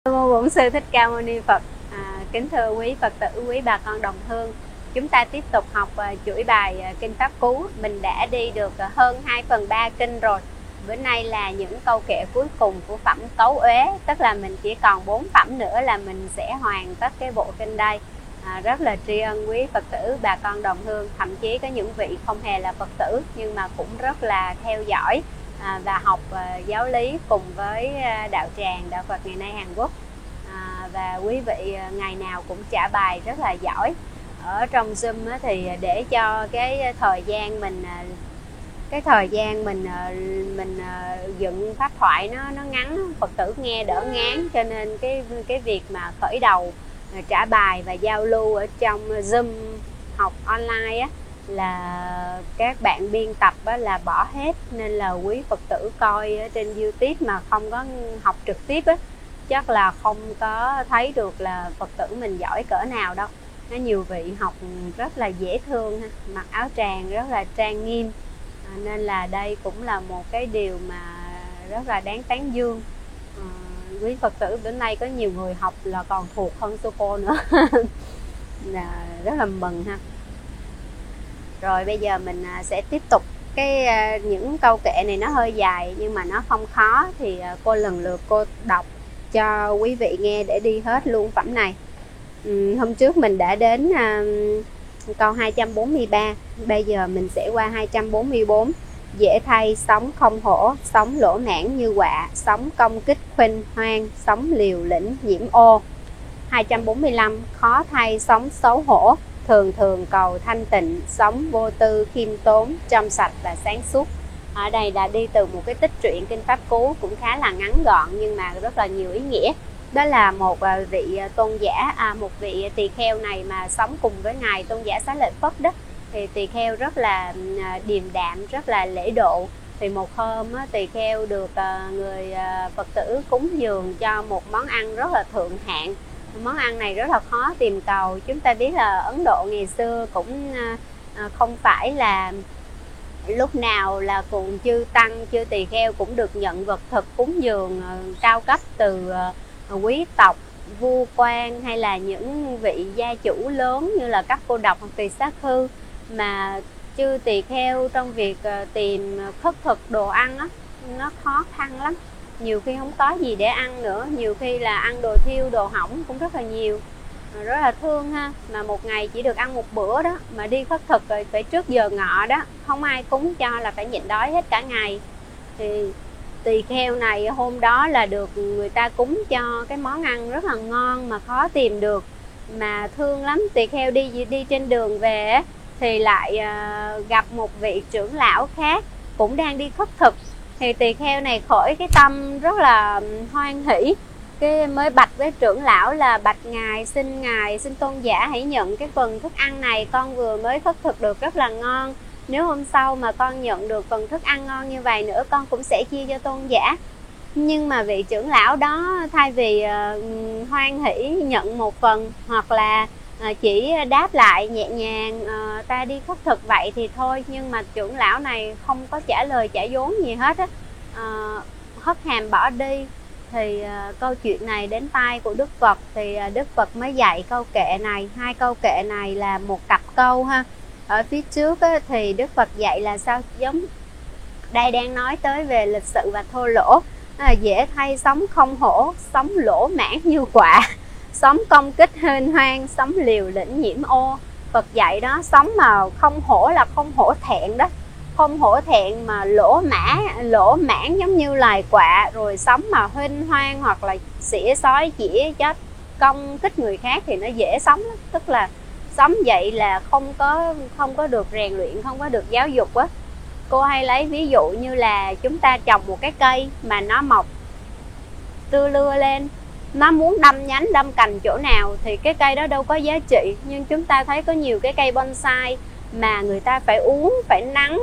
Mô Bổn Sư Thích Ca Mâu Ni Phật. Kính thưa quý Phật tử, quý bà con đồng hương, chúng ta tiếp tục học chuỗi bài Kinh Pháp Cú. Mình đã đi được hơn 2/3 kinh rồi. Bữa nay là những câu kệ cuối cùng của phẩm Cấu Uế, tức là mình chỉ còn 4 phẩm nữa là mình sẽ hoàn tất cái bộ kinh đây. Rất là tri ân quý Phật tử, bà con đồng hương, thậm chí có những vị không hề là Phật tử nhưng mà cũng rất là theo dõi và học giáo lý cùng với đạo tràng, đạo Phật ngày nay Hàn Quốc. Và quý vị ngày nào cũng trả bài rất là giỏi. Ở trong Zoom thì để cho cái thời gian mình dựng pháp thoại nó ngắn, Phật tử nghe đỡ ngán, cho nên cái việc mà khởi đầu trả bài và giao lưu ở trong Zoom học online á, là các bạn biên tập là bỏ hết, nên là quý Phật tử coi ở trên YouTube mà không có học trực tiếp á, chắc là không có thấy được là Phật tử mình giỏi cỡ nào đâu. Nó nhiều vị học rất là dễ thương, mặc áo tràng rất là trang nghiêm, nên là đây cũng là một cái điều mà rất là đáng tán dương. Quý Phật tử bữa nay có nhiều người học là còn thuộc hơn sư cô nữa là rất là mừng ha. Rồi bây giờ mình sẽ tiếp tục những câu kệ này, nó hơi dài nhưng mà nó không khó, thì cô lần lượt cô đọc cho quý vị nghe để đi hết luôn phẩm này. Hôm trước mình đã đến câu 243, bây giờ mình sẽ qua 244. Dễ thay sống không hổ, sống lỗ mãn như quạ, sống công kích khuynh hoang, sống liều lĩnh nhiễm ô. 245. Khó thay sống xấu hổ, thường thường cầu thanh tịnh, sống vô tư khiêm tốn, trong sạch và sáng suốt. Ở đây là đi từ một cái tích truyện Kinh Pháp Cú cũng khá là ngắn gọn nhưng mà rất là nhiều ý nghĩa. Đó là một vị tôn giả, một vị tỳ kheo này mà sống cùng với ngài tôn giả Xá Lợi Phất đó. Thì tỳ kheo rất là điềm đạm, rất là lễ độ. Thì một hôm tỳ kheo được người Phật tử cúng dường cho một món ăn rất là thượng hạng. Món ăn này rất là khó tìm cầu. Chúng ta biết là Ấn Độ ngày xưa cũng không phải là lúc nào là cùng chư tăng, chư tỳ kheo cũng được nhận vật thực cúng dường cao cấp từ quý tộc, vua quan hay là những vị gia chủ lớn như là các cô độc hoặc tỳ xá khư, mà chư tỳ kheo trong việc tìm khất thực đồ ăn á, nó khó khăn lắm. Nhiều khi không có gì để ăn nữa, nhiều khi là ăn đồ thiêu, đồ hỏng cũng rất là nhiều, rất là thương ha. Mà một ngày chỉ được ăn một bữa đó, mà đi khất thực rồi phải trước giờ ngọ đó, không ai cúng cho là phải nhịn đói hết cả ngày. Thì tỳ kheo này hôm đó là được người ta cúng cho cái món ăn rất là ngon mà khó tìm được, mà thương lắm. Tỳ kheo đi trên đường về thì lại gặp một vị trưởng lão khác cũng đang đi khất thực. Thì tỳ kheo này khởi cái tâm rất là hoan hỷ, cái mới bạch với trưởng lão là bạch ngài, xin tôn giả hãy nhận cái phần thức ăn này, con vừa mới khất thực được rất là ngon. Nếu hôm sau mà con nhận được phần thức ăn ngon như vậy nữa, con cũng sẽ chia cho tôn giả. Nhưng mà vị trưởng lão đó thay vì hoan hỷ nhận một phần, hoặc là chỉ đáp lại nhẹ nhàng ta đi khất thực vậy thì thôi, nhưng mà trưởng lão này không có trả lời trả vốn gì hết á, hất hàm bỏ đi. Thì câu chuyện này đến tai của Đức Phật, thì Đức Phật mới dạy câu kệ này. Hai câu kệ này là một cặp câu ha. Ở phía trước á, thì Đức Phật dạy là sao, giống đây đang nói tới về lịch sự và thô lỗ. Dễ thay sống không hổ, sống lỗ mãn như quạ, sống công kích hên hoang, sống liều lĩnh nhiễm ô. Phật dạy đó, sống mà không hổ là không hổ thẹn đó, không hổ thẹn mà lỗ mãn giống như loài quạ. Rồi sống mà huênh hoang hoặc là xỉa xói chỉ chết công kích người khác thì nó dễ sống đó. Tức là sống vậy là không có được rèn luyện, không có được giáo dục á. Cô hay lấy ví dụ như là chúng ta trồng một cái cây mà nó mọc tưa lưa lên, nó muốn đâm nhánh đâm cành chỗ nào thì cái cây đó đâu có giá trị. Nhưng chúng ta thấy có nhiều cái cây bonsai mà người ta phải uống, phải nắng,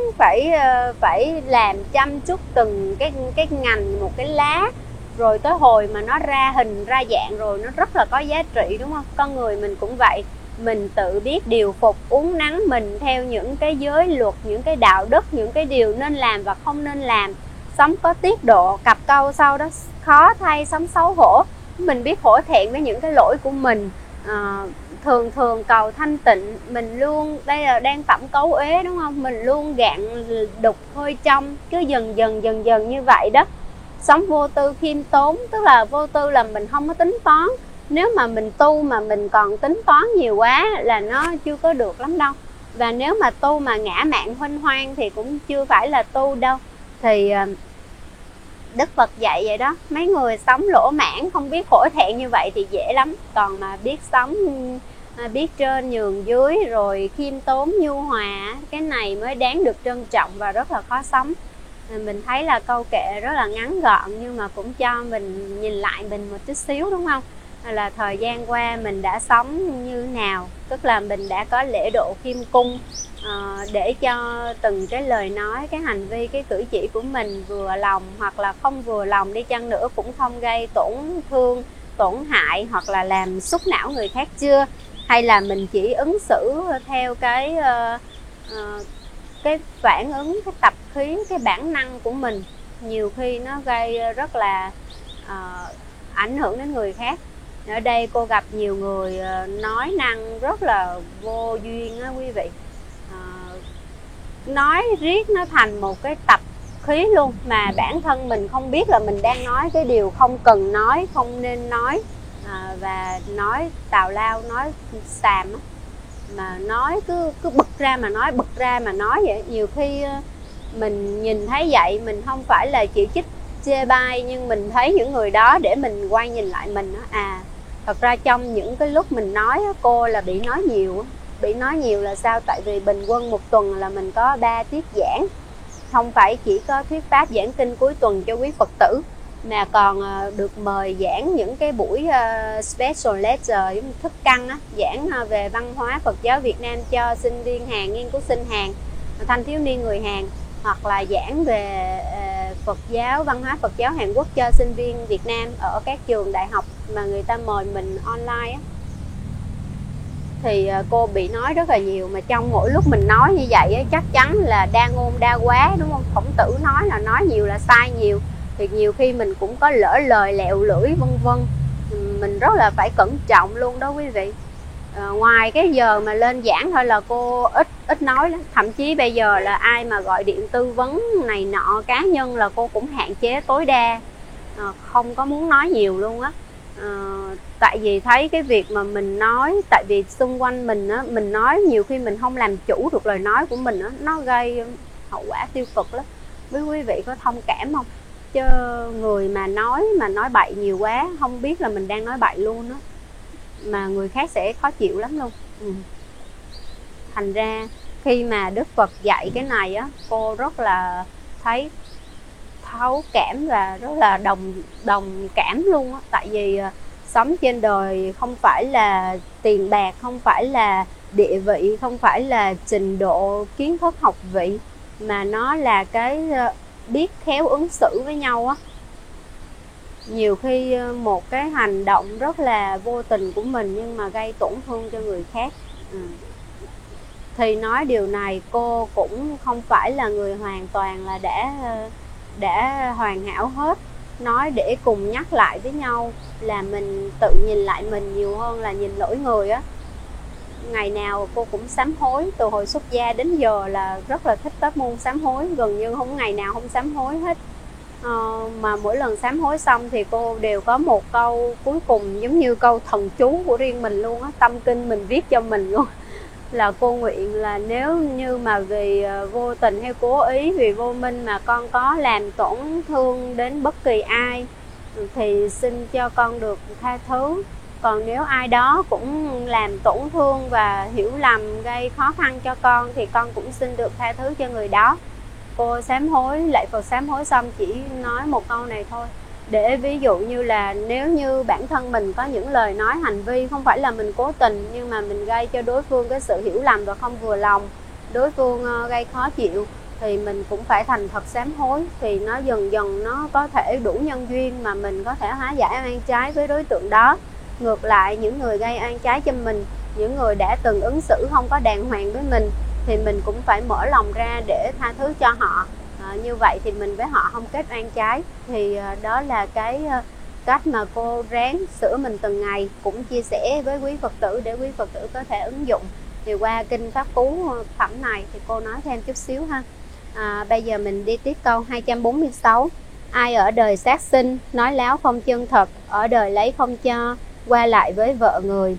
phải làm chăm chút từng cái ngành, một cái lá, rồi tới hồi mà nó ra hình ra dạng rồi nó rất là có giá trị, đúng không? Con người mình cũng vậy, mình tự biết điều phục, uống nắng mình theo những cái giới luật, những cái đạo đức, những cái điều nên làm và không nên làm, sống có tiết độ. Cặp câu sau đó, khó thay sống xấu hổ, mình biết hổ thẹn với những cái lỗi của mình. Thường thường cầu thanh tịnh, mình luôn, đây là đang tẩm cấu uế đúng không, mình luôn gạn đục hơi trong, cứ dần dần như vậy đó. Sống vô tư khiêm tốn, tức là vô tư là mình không có tính toán. Nếu mà mình tu mà mình còn tính toán nhiều quá là nó chưa có được lắm đâu. Và nếu mà tu mà ngã mạn huênh hoang thì cũng chưa phải là tu đâu. Thì Đức Phật dạy vậy đó, mấy người sống lỗ mãn không biết hổ thẹn như vậy thì dễ lắm. Còn mà biết sống, biết trên nhường dưới, rồi khiêm tốn nhu hòa, cái này mới đáng được trân trọng và rất là khó sống. Mình thấy là câu kệ rất là ngắn gọn, nhưng mà cũng cho mình nhìn lại mình một chút xíu, đúng không? Là thời gian qua mình đã sống như nào, tức là mình đã có lễ độ khiêm cung, để cho từng cái lời nói, cái hành vi, cái cử chỉ của mình vừa lòng hoặc là không vừa lòng đi chăng nữa cũng không gây tổn thương, tổn hại hoặc là làm xúc não người khác chưa? Hay là mình chỉ ứng xử theo cái phản ứng, cái tập khí, cái bản năng của mình, nhiều khi nó gây rất là ảnh hưởng đến người khác. Ở đây cô gặp nhiều người nói năng rất là vô duyên á quý vị, nói riết nó thành một cái tập khí luôn, mà bản thân mình không biết là mình đang nói cái điều không cần nói, không nên nói, và nói tào lao, nói xàm á, mà nói cứ bực ra mà nói vậy. Nhiều khi mình nhìn thấy vậy, mình không phải là chỉ trích chê bai, nhưng mình thấy những người đó để mình quay nhìn lại mình á, thật ra trong những cái lúc mình nói cô là bị nói nhiều. Bị nói nhiều là sao? Tại vì bình quân một tuần là mình có 3 tiết giảng, không phải chỉ có thuyết pháp giảng kinh cuối tuần cho quý Phật tử, mà còn được mời giảng những cái buổi special lecture giống thức căn á, giảng về văn hóa Phật giáo Việt Nam cho sinh viên Hàn, nghiên cứu sinh Hàn, thanh thiếu niên người Hàn, hoặc là giảng về Phật giáo, văn hóa Phật giáo Hàn Quốc cho sinh viên Việt Nam ở các trường đại học mà người ta mời mình online á. Thì cô bị nói rất là nhiều, mà trong mỗi lúc mình nói như vậy á, chắc chắn là đa ngôn đa quá, đúng không? Khổng Tử nói là nói nhiều là sai nhiều, thì nhiều khi mình cũng có lỡ lời, lẹo lưỡi vân vân. Mình rất là phải cẩn trọng luôn đó quý vị. Ngoài cái giờ mà lên giảng thôi là cô ít nói lắm. Thậm chí bây giờ là ai mà gọi điện tư vấn này nọ cá nhân là cô cũng hạn chế tối đa, không có muốn nói nhiều luôn á. Tại vì thấy cái việc mà mình nói, tại vì xung quanh mình á, mình nói nhiều khi mình không làm chủ được lời nói của mình á, nó gây hậu quả tiêu cực lắm. Với quý vị có thông cảm không? Chứ người mà nói bậy nhiều quá, không biết là mình đang nói bậy luôn á, mà người khác sẽ khó chịu lắm luôn. Thành ra khi mà Đức Phật dạy cái này á, cô rất là thấy thấu cảm và rất là đồng cảm luôn á. Tại vì sống trên đời không phải là tiền bạc, không phải là địa vị, không phải là trình độ kiến thức học vị, mà nó là cái biết khéo ứng xử với nhau á. Nhiều khi một cái hành động rất là vô tình của mình nhưng mà gây tổn thương cho người khác. Thì nói điều này, cô cũng không phải là người hoàn toàn là đã hoàn hảo hết. Nói để cùng nhắc lại với nhau là mình tự nhìn lại mình nhiều hơn là nhìn lỗi người á. Ngày nào cô cũng sám hối, từ hồi xuất gia đến giờ là rất là thích pháp môn sám hối, gần như không ngày nào không sám hối hết. Mà mỗi lần sám hối xong thì cô đều có một câu cuối cùng giống như câu thần chú của riêng mình luôn á, tâm kinh mình viết cho mình luôn, là cô nguyện là nếu như mà vì vô tình hay cố ý, vì vô minh mà con có làm tổn thương đến bất kỳ ai thì xin cho con được tha thứ. Còn nếu ai đó cũng làm tổn thương và hiểu lầm gây khó khăn cho con thì con cũng xin được tha thứ cho người đó. Cô sám hối, lạy Phật sám hối xong chỉ nói một câu này thôi, để ví dụ như là nếu như bản thân mình có những lời nói hành vi không phải là mình cố tình, nhưng mà mình gây cho đối phương cái sự hiểu lầm và không vừa lòng, đối phương gây khó chịu, thì mình cũng phải thành thật sám hối. Thì nó dần dần nó có thể đủ nhân duyên mà mình có thể hóa giải oan trái với đối tượng đó. Ngược lại, những người gây oan trái cho mình, những người đã từng ứng xử không có đàng hoàng với mình, thì mình cũng phải mở lòng ra để tha thứ cho họ. Như vậy thì mình với họ không kết oan trái. Thì đó là cái cách mà cô ráng sửa mình từng ngày, cũng chia sẻ với quý Phật tử để quý Phật tử có thể ứng dụng. Thì qua kinh Pháp Cú phẩm này thì cô nói thêm chút xíu ha. Bây giờ mình đi tiếp câu 246. Ai ở đời sát sinh, nói láo không chân thật, ở đời lấy không cho, qua lại với vợ người.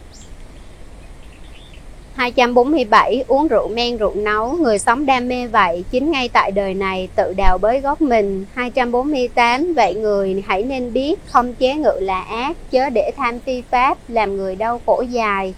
247. Uống rượu men rượu nấu, người sống đam mê vậy, chính ngay tại đời này tự đào bới gốc mình. 248. Vậy người hãy nên biết, không chế ngự là ác, chớ để tham phi pháp, làm người đau khổ dài.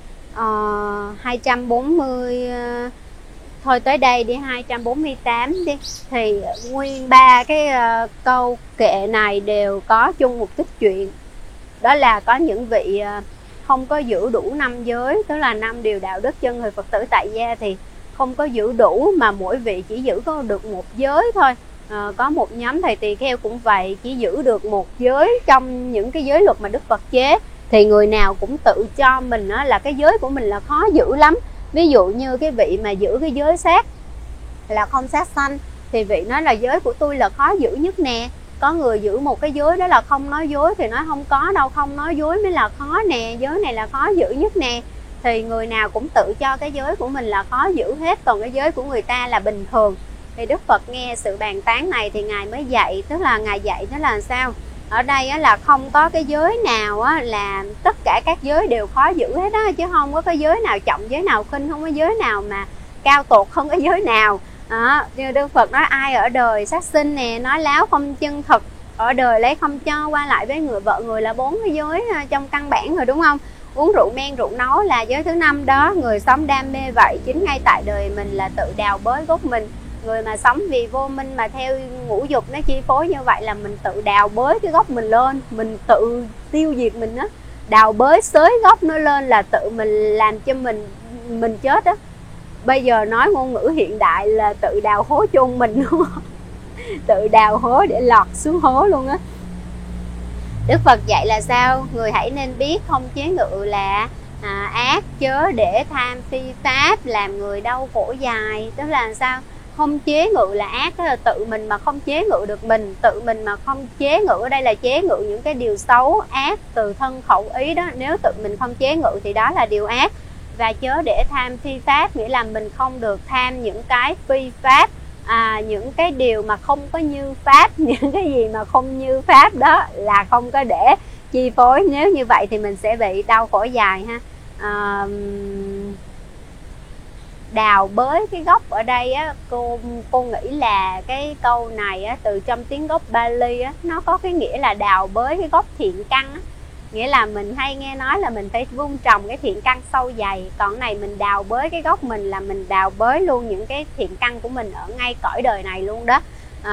240. Thôi tới đây đi, 248 đi. Thì nguyên ba cái câu kệ này đều có chung một tích chuyện. Đó là có những vị không có giữ đủ 5 giới, tức là 5 điều đạo đức cho người Phật tử tại gia thì không có giữ đủ, mà mỗi vị chỉ giữ có được một giới thôi. Có một nhóm thầy tỳ kheo cũng vậy, chỉ giữ được một giới trong những cái giới luật mà Đức Phật chế. Thì người nào cũng tự cho mình là cái giới của mình là khó giữ lắm. Ví dụ như cái vị mà giữ cái giới sát là không sát sanh, thì vị nói là giới của tôi là khó giữ nhất nè. Có người giữ một cái giới đó là không nói dối, thì nói không có đâu, không nói dối mới là khó nè, giới này là khó giữ nhất nè. Thì người nào cũng tự cho cái giới của mình là khó giữ hết, còn cái giới của người ta là bình thường. Thì Đức Phật nghe sự bàn tán này thì Ngài mới dạy, tức là Ngài dạy đó là sao? Ở đây là không có cái giới nào là tất cả các giới đều khó giữ hết á, chứ không có cái giới nào trọng, giới nào khinh, không có giới nào mà cao tột, không có giới nào. Như Đức Phật nói ai ở đời sát sinh nè, nói láo không chân thật, ở đời lấy không cho, qua lại với người vợ người là 4 cái giới trong căn bản rồi, đúng không? Uống rượu men rượu nấu là giới thứ 5 đó. Người sống đam mê vậy, chính ngay tại đời mình là tự đào bới gốc mình. Người mà sống vì vô minh mà theo ngũ dục nó chi phối như vậy là mình tự đào bới cái gốc mình lên, mình tự tiêu diệt mình á. Đào bới xới gốc nó lên là tự mình làm cho mình chết á. Bây giờ nói ngôn ngữ hiện đại là tự đào hố chôn mình luôn. Tự đào hố để lọt xuống hố luôn á. Đức Phật dạy là sao? Người hãy nên biết, không chế ngự là ác, chớ để tham phi pháp, làm người đau khổ dài. Tức là sao? Không chế ngự là ác, tức là tự mình mà không chế ngự được mình, tự mình mà không chế ngự, ở đây là chế ngự những cái điều xấu ác từ thân khẩu ý đó. Nếu tự mình không chế ngự thì đó là điều ác. Và chớ để tham phi pháp, nghĩa là mình không được tham những cái phi pháp, những cái điều mà không có như pháp, những cái gì mà không như pháp đó là không có để chi phối. Nếu như vậy thì mình sẽ bị đau khổ dài ha. Đào bới cái gốc ở đây á, cô nghĩ là cái câu này á, từ trong tiếng gốc Bali á, nó có cái nghĩa là đào bới cái gốc thiện căn á. Nghĩa là mình hay nghe nói là mình phải vun trồng cái thiện căn sâu dày, còn này mình đào bới cái gốc mình là mình đào bới luôn những cái thiện căn của mình ở ngay cõi đời này luôn đó.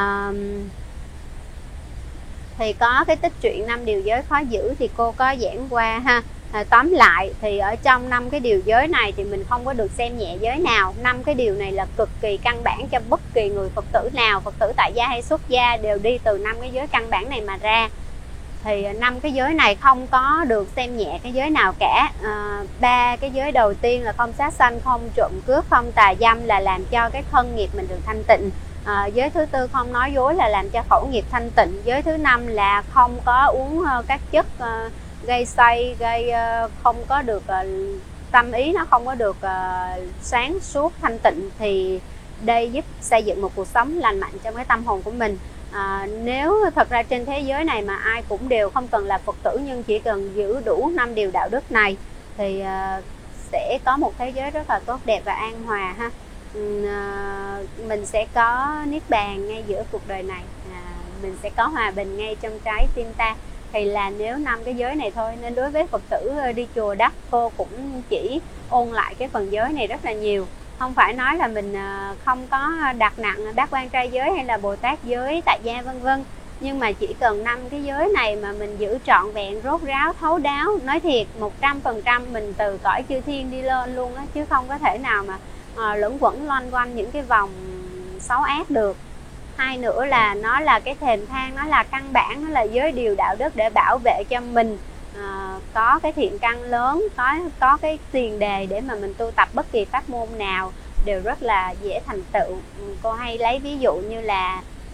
Thì có cái tích truyện 5 điều giới khó giữ thì cô có giảng qua ha. Tóm lại thì ở trong 5 cái điều giới này thì mình không có được xem nhẹ giới nào. 5 cái điều này là cực kỳ căn bản cho bất kỳ người Phật tử nào, Phật tử tại gia hay xuất gia, đều đi từ 5 cái giới căn bản này mà ra. Thì 5 cái giới này không có được xem nhẹ cái giới nào cả. 3 cái giới đầu tiên là không sát sanh, không trộm cướp, không tà dâm là làm cho cái thân nghiệp mình được thanh tịnh. Giới thứ tư không nói dối là làm cho khẩu nghiệp thanh tịnh. Giới thứ 5 là không có uống các chất gây say, không có được tâm ý nó không có được sáng suốt thanh tịnh. Thì đây giúp xây dựng một cuộc sống lành mạnh trong cái tâm hồn của mình. Nếu thật ra trên thế giới này mà ai cũng đều không cần là Phật tử, nhưng chỉ cần giữ đủ 5 điều đạo đức này thì sẽ có một thế giới rất là tốt đẹp và an hòa ha. Mình sẽ có niết bàn ngay giữa cuộc đời này, mình sẽ có hòa bình ngay trong trái tim ta. Thì là nếu 5 cái giới này thôi, nên đối với Phật tử đi chùa Đắc, cô cũng chỉ ôn lại cái phần giới này rất là nhiều. Không phải nói là mình không có đặt nặng Bát Quan Trai giới hay là Bồ Tát giới, tại gia vân vân. Nhưng mà chỉ cần 5 cái giới này mà mình giữ trọn vẹn, rốt ráo, thấu đáo, nói thiệt 100% mình từ cõi chư thiên đi lên luôn á, chứ không có thể nào mà luẩn quẩn loanh quanh những cái vòng xấu ác được. Hai nữa là nó là cái thềm thang, nó là căn bản, nó là giới điều đạo đức để bảo vệ cho mình có cái thiện căn lớn, có cái tiền đề để mà mình tu tập bất kỳ pháp môn nào đều rất là dễ thành tựu. Cô hay lấy ví dụ như là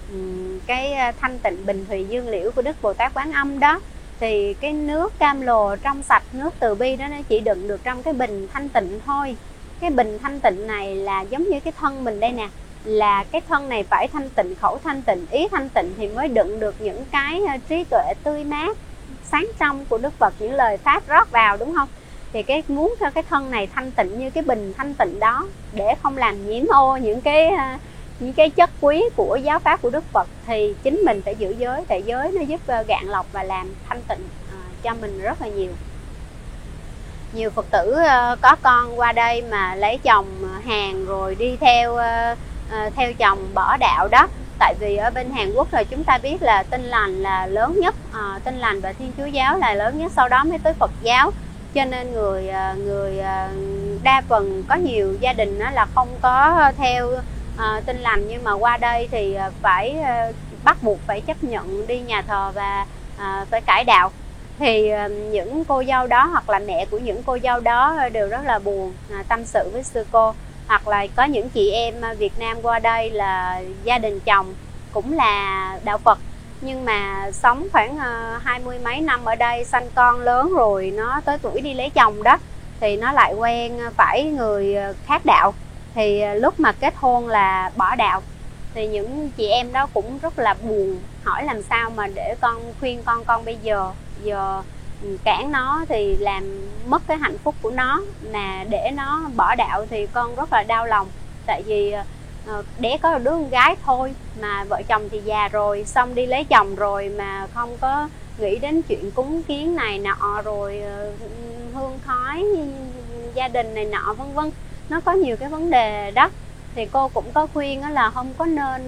cái thanh tịnh bình thùy dương liễu của Đức Bồ Tát Quán Âm đó, thì cái nước cam lồ trong sạch, nước từ bi đó nó chỉ đựng được trong cái bình thanh tịnh thôi. Cái bình thanh tịnh này là giống như cái thân mình đây nè, là cái thân này phải thanh tịnh, khẩu thanh tịnh, ý thanh tịnh thì mới đựng được những cái trí tuệ tươi mát, sáng trong của Đức Phật, những lời pháp rót vào, đúng không? Thì cái muốn cho cái thân này thanh tịnh như cái bình thanh tịnh đó, để không làm nhiễm ô những cái chất quý của giáo pháp của Đức Phật, thì chính mình phải giữ giới. Tại giới nó giúp gạn lọc và làm thanh tịnh cho mình rất là nhiều. Nhiều Phật tử có con qua đây mà lấy chồng Hàn rồi đi theo chồng bỏ đạo đó. Tại vì ở bên Hàn Quốc là chúng ta biết là Tin Lành là lớn nhất, Tin Lành và Thiên Chúa giáo là lớn nhất, sau đó mới tới Phật giáo. Cho nên người đa phần có nhiều gia đình đó là không có theo Tin Lành, nhưng mà qua đây thì phải bắt buộc phải chấp nhận đi nhà thờ và phải cải đạo. Thì những cô dâu đó hoặc là mẹ của những cô dâu đó đều rất là buồn, tâm sự với sư cô. Hoặc là có những chị em Việt Nam qua đây là gia đình chồng cũng là đạo Phật, nhưng mà sống khoảng 20 mấy năm ở đây, sanh con lớn rồi, nó tới tuổi đi lấy chồng đó, thì nó lại quen phải người khác đạo. Thì lúc mà kết hôn là bỏ đạo. Thì những chị em đó cũng rất là buồn, hỏi làm sao mà để con khuyên con bây giờ cản nó thì làm mất cái hạnh phúc của nó, mà để nó bỏ đạo thì con rất là đau lòng. Tại vì đẻ có đứa con gái thôi, mà vợ chồng thì già rồi, xong đi lấy chồng rồi mà không có nghĩ đến chuyện cúng kiến này nọ, rồi hương khói gia đình này nọ vân vân. Nó có nhiều cái vấn đề đó. Thì cô cũng có khuyên là không có nên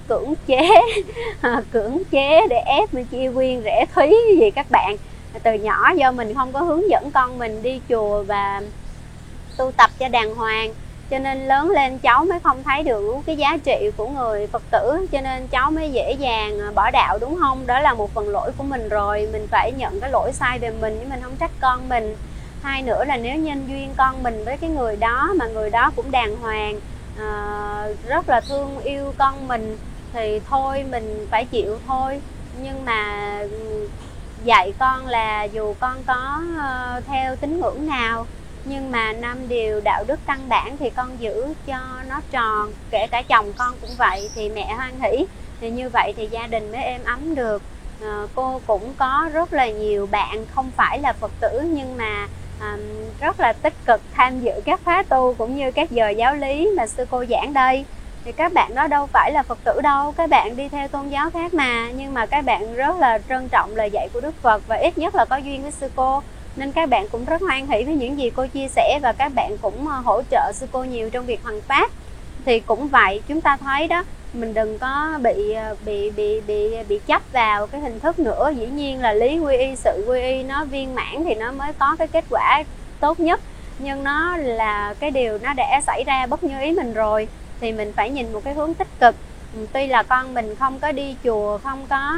cưỡng chế để ép mình chia quyên rẻ thúy gì các bạn. Từ nhỏ do mình không có hướng dẫn con mình đi chùa và tu tập cho đàng hoàng, cho nên lớn lên cháu mới không thấy được cái giá trị của người Phật tử, cho nên cháu mới dễ dàng bỏ đạo, đúng không? Đó là một phần lỗi của mình rồi, mình phải nhận cái lỗi sai về mình, chứ mình không trách con mình. Hai nữa là nếu nhân duyên con mình với cái người đó mà người đó cũng đàng hoàng, rất là thương yêu con mình, thì thôi mình phải chịu thôi. Nhưng mà dạy con là dù con có theo tín ngưỡng nào, nhưng mà 5 điều đạo đức căn bản thì con giữ cho nó tròn. Kể cả chồng con cũng vậy, thì mẹ hoan hỷ, thì như vậy thì gia đình mới êm ấm được. Cô cũng có rất là nhiều bạn không phải là Phật tử, nhưng mà rất là tích cực tham dự các khóa tu cũng như các giờ giáo lý mà sư cô giảng đây. Thì các bạn đó đâu phải là Phật tử đâu, các bạn đi theo tôn giáo khác mà, nhưng mà các bạn rất là trân trọng lời dạy của Đức Phật và ít nhất là có duyên với sư cô, nên các bạn cũng rất hoan hỷ với những gì cô chia sẻ, và các bạn cũng hỗ trợ sư cô nhiều trong việc hoằng pháp. Thì cũng vậy, chúng ta thấy đó, mình đừng có bị chấp vào cái hình thức nữa. Dĩ nhiên là lý quy y, sự quy y nó viên mãn thì nó mới có cái kết quả tốt nhất, nhưng nó là cái điều nó đã xảy ra bất như ý mình rồi, thì mình phải nhìn một cái hướng tích cực. Tuy là con mình không có đi chùa, không có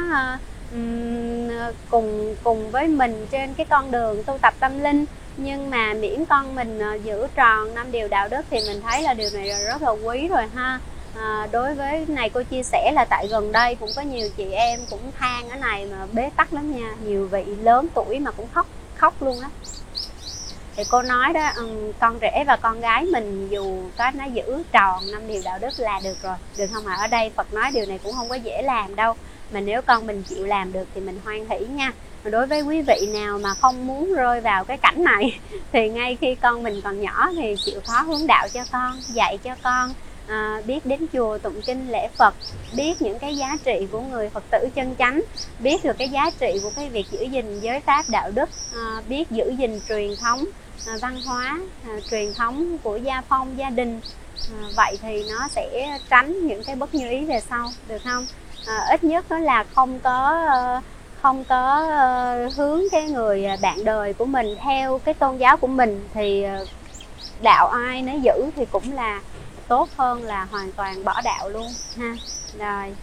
cùng với mình trên cái con đường tu tập tâm linh, nhưng mà miễn con mình giữ tròn 5 điều đạo đức thì mình thấy là điều này rất là quý rồi ha. Đối với này cô chia sẻ là tại gần đây cũng có nhiều chị em cũng than cái này mà bế tắc lắm nha, nhiều vị lớn tuổi mà cũng khóc luôn á. Thì cô nói đó, con rể và con gái mình dù có nó giữ tròn 5 điều đạo đức là được rồi, được không ạ? Ở đây Phật nói điều này cũng không có dễ làm đâu, mà nếu con mình chịu làm được thì mình hoan hỷ nha. Đối với quý vị nào mà không muốn rơi vào cái cảnh này thì ngay khi con mình còn nhỏ thì chịu khó hướng đạo cho con, dạy cho con biết đến chùa tụng kinh lễ Phật, biết những cái giá trị của người Phật tử chân chánh, biết được cái giá trị của cái việc giữ gìn giới pháp đạo đức, biết giữ gìn truyền thống văn hóa, truyền thống của gia phong gia đình. Vậy thì nó sẽ tránh những cái bất như ý về sau, được không? Ít nhất đó là không có hướng cái người bạn đời của mình theo cái tôn giáo của mình, thì đạo ai nấy giữ thì cũng là tốt hơn là hoàn toàn bỏ đạo luôn ha. Rồi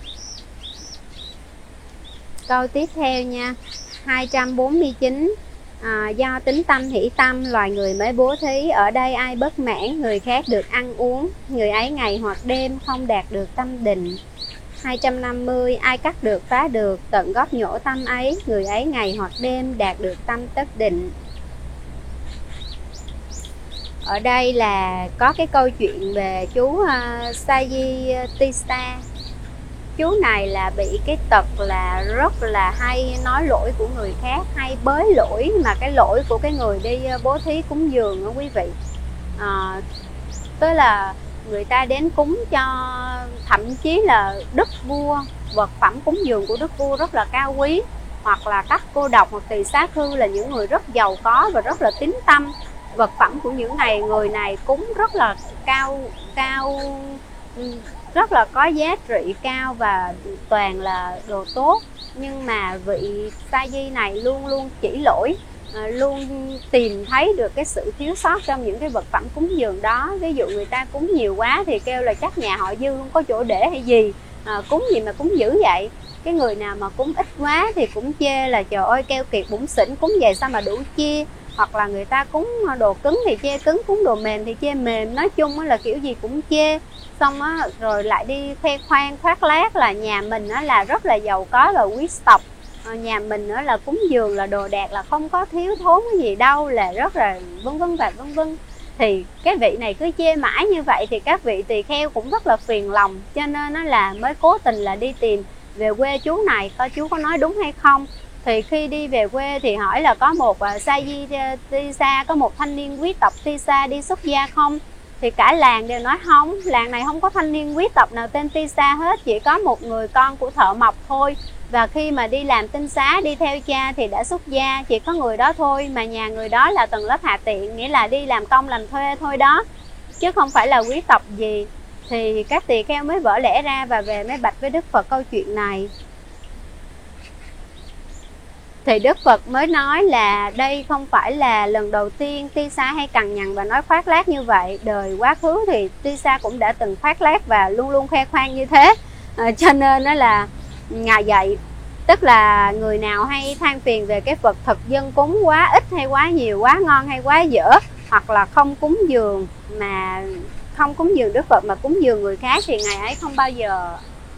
câu tiếp theo nha, 249. Do tính tâm hỷ tâm, loài người mới bố thí. Ở đây ai bất mãn, người khác được ăn uống, người ấy ngày hoặc đêm không đạt được tâm định. 250. Ai cắt được phá được, tận gốc nhổ tâm ấy, người ấy ngày hoặc đêm đạt được tâm tất định. Ở đây là có cái câu chuyện về chú Saji Tisa. Chú này là bị cái tật là rất là hay nói lỗi của người khác, hay bới lỗi, mà cái lỗi của cái người đi bố thí cúng dường đó quý vị. Tức là người ta đến cúng cho, thậm chí là đức vua, vật phẩm cúng dường của đức vua rất là cao quý, hoặc là các cô độc hoặc tỳ xá khư là những người rất giàu có và rất là tín tâm. Vật phẩm của những người này cúng rất là cao, rất là có giá trị cao và toàn là đồ tốt. Nhưng mà vị sa di này luôn luôn chỉ lỗi, luôn tìm thấy được cái sự thiếu sót trong những cái vật phẩm cúng dường đó. Ví dụ người ta cúng nhiều quá thì kêu là chắc nhà họ dư không có chỗ để hay gì, cúng gì mà cúng dữ vậy. Cái người nào mà cúng ít quá thì cũng chê là trời ơi keo kiệt bủn xỉn, cúng vậy sao mà đủ chia. Hoặc là người ta cúng đồ cứng thì chê cứng, cúng đồ mềm thì chê mềm. Nói chung là kiểu gì cũng chê. Xong rồi lại đi khoe khoang khoác lác là nhà mình là rất là giàu có và quý tộc, nhà mình là cúng dường là đồ đạc, là không có thiếu thốn cái gì đâu, là rất là vân vân và vân vân. Thì cái vị này cứ chê mãi như vậy thì các vị tỳ kheo cũng rất là phiền lòng, cho nên là mới cố tình là đi tìm về quê chú này coi chú có nói đúng hay không. Thì khi đi về quê thì hỏi là có một Saji Tisa, có một thanh niên quý tộc Tisa đi xuất gia không? Thì cả làng đều nói không, làng này không có thanh niên quý tộc nào tên Tisa hết, chỉ có một người con của thợ mộc thôi. Và khi mà đi làm tinh xá đi theo cha thì đã xuất gia, chỉ có người đó thôi, mà nhà người đó là tầng lớp hạ tiện, nghĩa là đi làm công làm thuê thôi đó, chứ không phải là quý tộc gì. Thì các tỳ kheo mới vỡ lẽ ra và về mới bạch với Đức Phật câu chuyện này. Thì Đức Phật mới nói là đây không phải là lần đầu tiên Tisa hay cằn nhằn và nói khoác lác như vậy. Đời quá khứ thì Tisa cũng đã từng khoác lác và luôn luôn khoe khoang như thế. Cho nên đó là Ngài dạy, tức là người nào hay than phiền về cái vật thực dân cúng quá ít hay quá nhiều, quá ngon hay quá dở, hoặc là không cúng dường Đức Phật mà cúng dường người khác, thì Ngài ấy không bao giờ,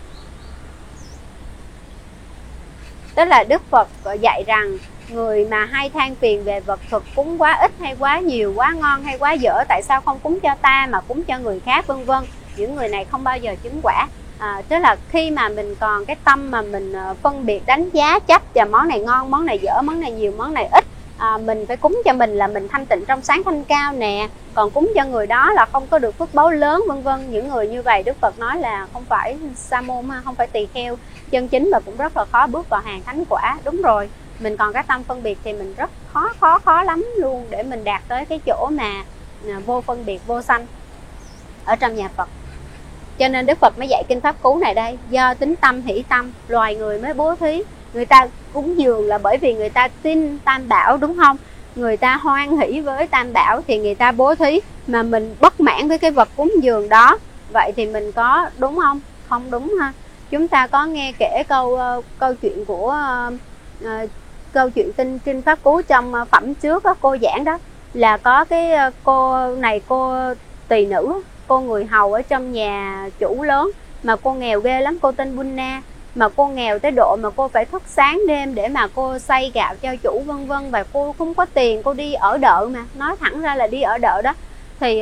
tức là Đức Phật dạy rằng người mà hay than phiền về vật thực cúng quá ít hay quá nhiều, quá ngon hay quá dở, tại sao không cúng cho ta mà cúng cho người khác vân vân, những người này không bao giờ chứng quả. Tức là khi mà mình còn cái tâm mà mình phân biệt đánh giá chấp và món này ngon, món này dở, món này nhiều, món này ít, mình phải cúng cho mình là mình thanh tịnh trong sáng thanh cao nè, còn cúng cho người đó là không có được phước báu lớn vân vân. Những người như vậy Đức Phật nói là không phải sa môn, không phải tỳ kheo chân chính, và cũng rất là khó bước vào hàng thánh quả. Đúng rồi, mình còn cái tâm phân biệt thì mình rất khó lắm luôn để mình đạt tới cái chỗ mà vô phân biệt, vô sanh ở trong nhà Phật. Cho nên Đức Phật mới dạy kinh pháp cú này đây, do tính tâm hỷ tâm, loài người mới bố thí. Người ta cúng dường là bởi vì người ta tin Tam Bảo, đúng không? Người ta hoan hỷ với Tam Bảo thì người ta bố thí, mà mình bất mãn với cái vật cúng dường đó, vậy thì mình có đúng không? Không đúng ha. Chúng ta có nghe kể câu chuyện của câu chuyện kinh pháp cú trong phẩm trước đó, cô giảng đó, là có cái cô này, cô tỳ nữ, cô người hầu ở trong nhà chủ lớn, mà cô nghèo ghê lắm. Cô tên Bunna, mà cô nghèo tới độ mà cô phải thức sáng đêm để mà cô xay gạo cho chủ vân vân, và cô không có tiền, cô đi ở đợ, mà nói thẳng ra là đi ở đợ đó. Thì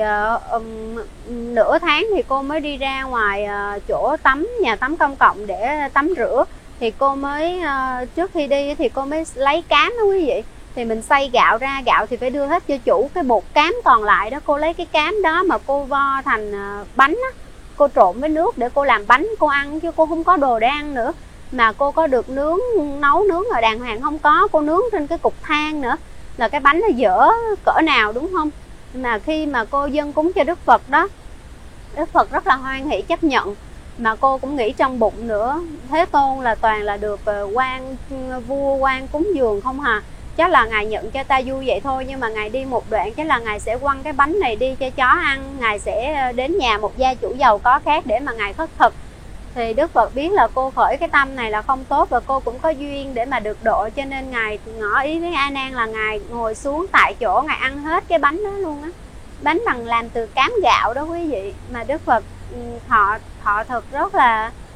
nửa tháng thì cô mới đi ra ngoài chỗ tắm, nhà tắm công cộng để tắm rửa. Thì cô mới trước khi đi thì cô mới lấy cám đó quý vị. Thì mình xay gạo ra, gạo thì phải đưa hết cho chủ, cái bột cám còn lại đó cô lấy cái cám đó mà cô vo thành bánh á, cô trộn với nước để cô làm bánh cô ăn, chứ cô không có đồ để ăn nữa. Mà cô có được nấu nướng ở đàng hoàng không có, cô nướng trên cái cục than nữa, là cái bánh nó dở cỡ nào, đúng không? Mà khi mà cô dâng cúng cho Đức Phật đó, Đức Phật rất là hoan hỷ chấp nhận. Mà cô cũng nghĩ trong bụng nữa, Thế Tôn là toàn là được quan vua quan cúng dường không hà, chắc là Ngài nhận cho ta vui vậy thôi, nhưng mà Ngài đi một đoạn chắc là Ngài sẽ quăng cái bánh này đi cho chó ăn, Ngài sẽ đến nhà một gia chủ giàu có khác để mà Ngài khất thực. Thì Đức Phật biết là cô khởi cái tâm này là không tốt, và cô cũng có duyên để mà được độ, cho nên Ngài ngỏ ý với A Nan là Ngài ngồi xuống tại chỗ, Ngài ăn hết cái bánh đó luôn á. Bánh bằng làm từ cám gạo đó quý vị, mà Đức Phật thọ thực rất là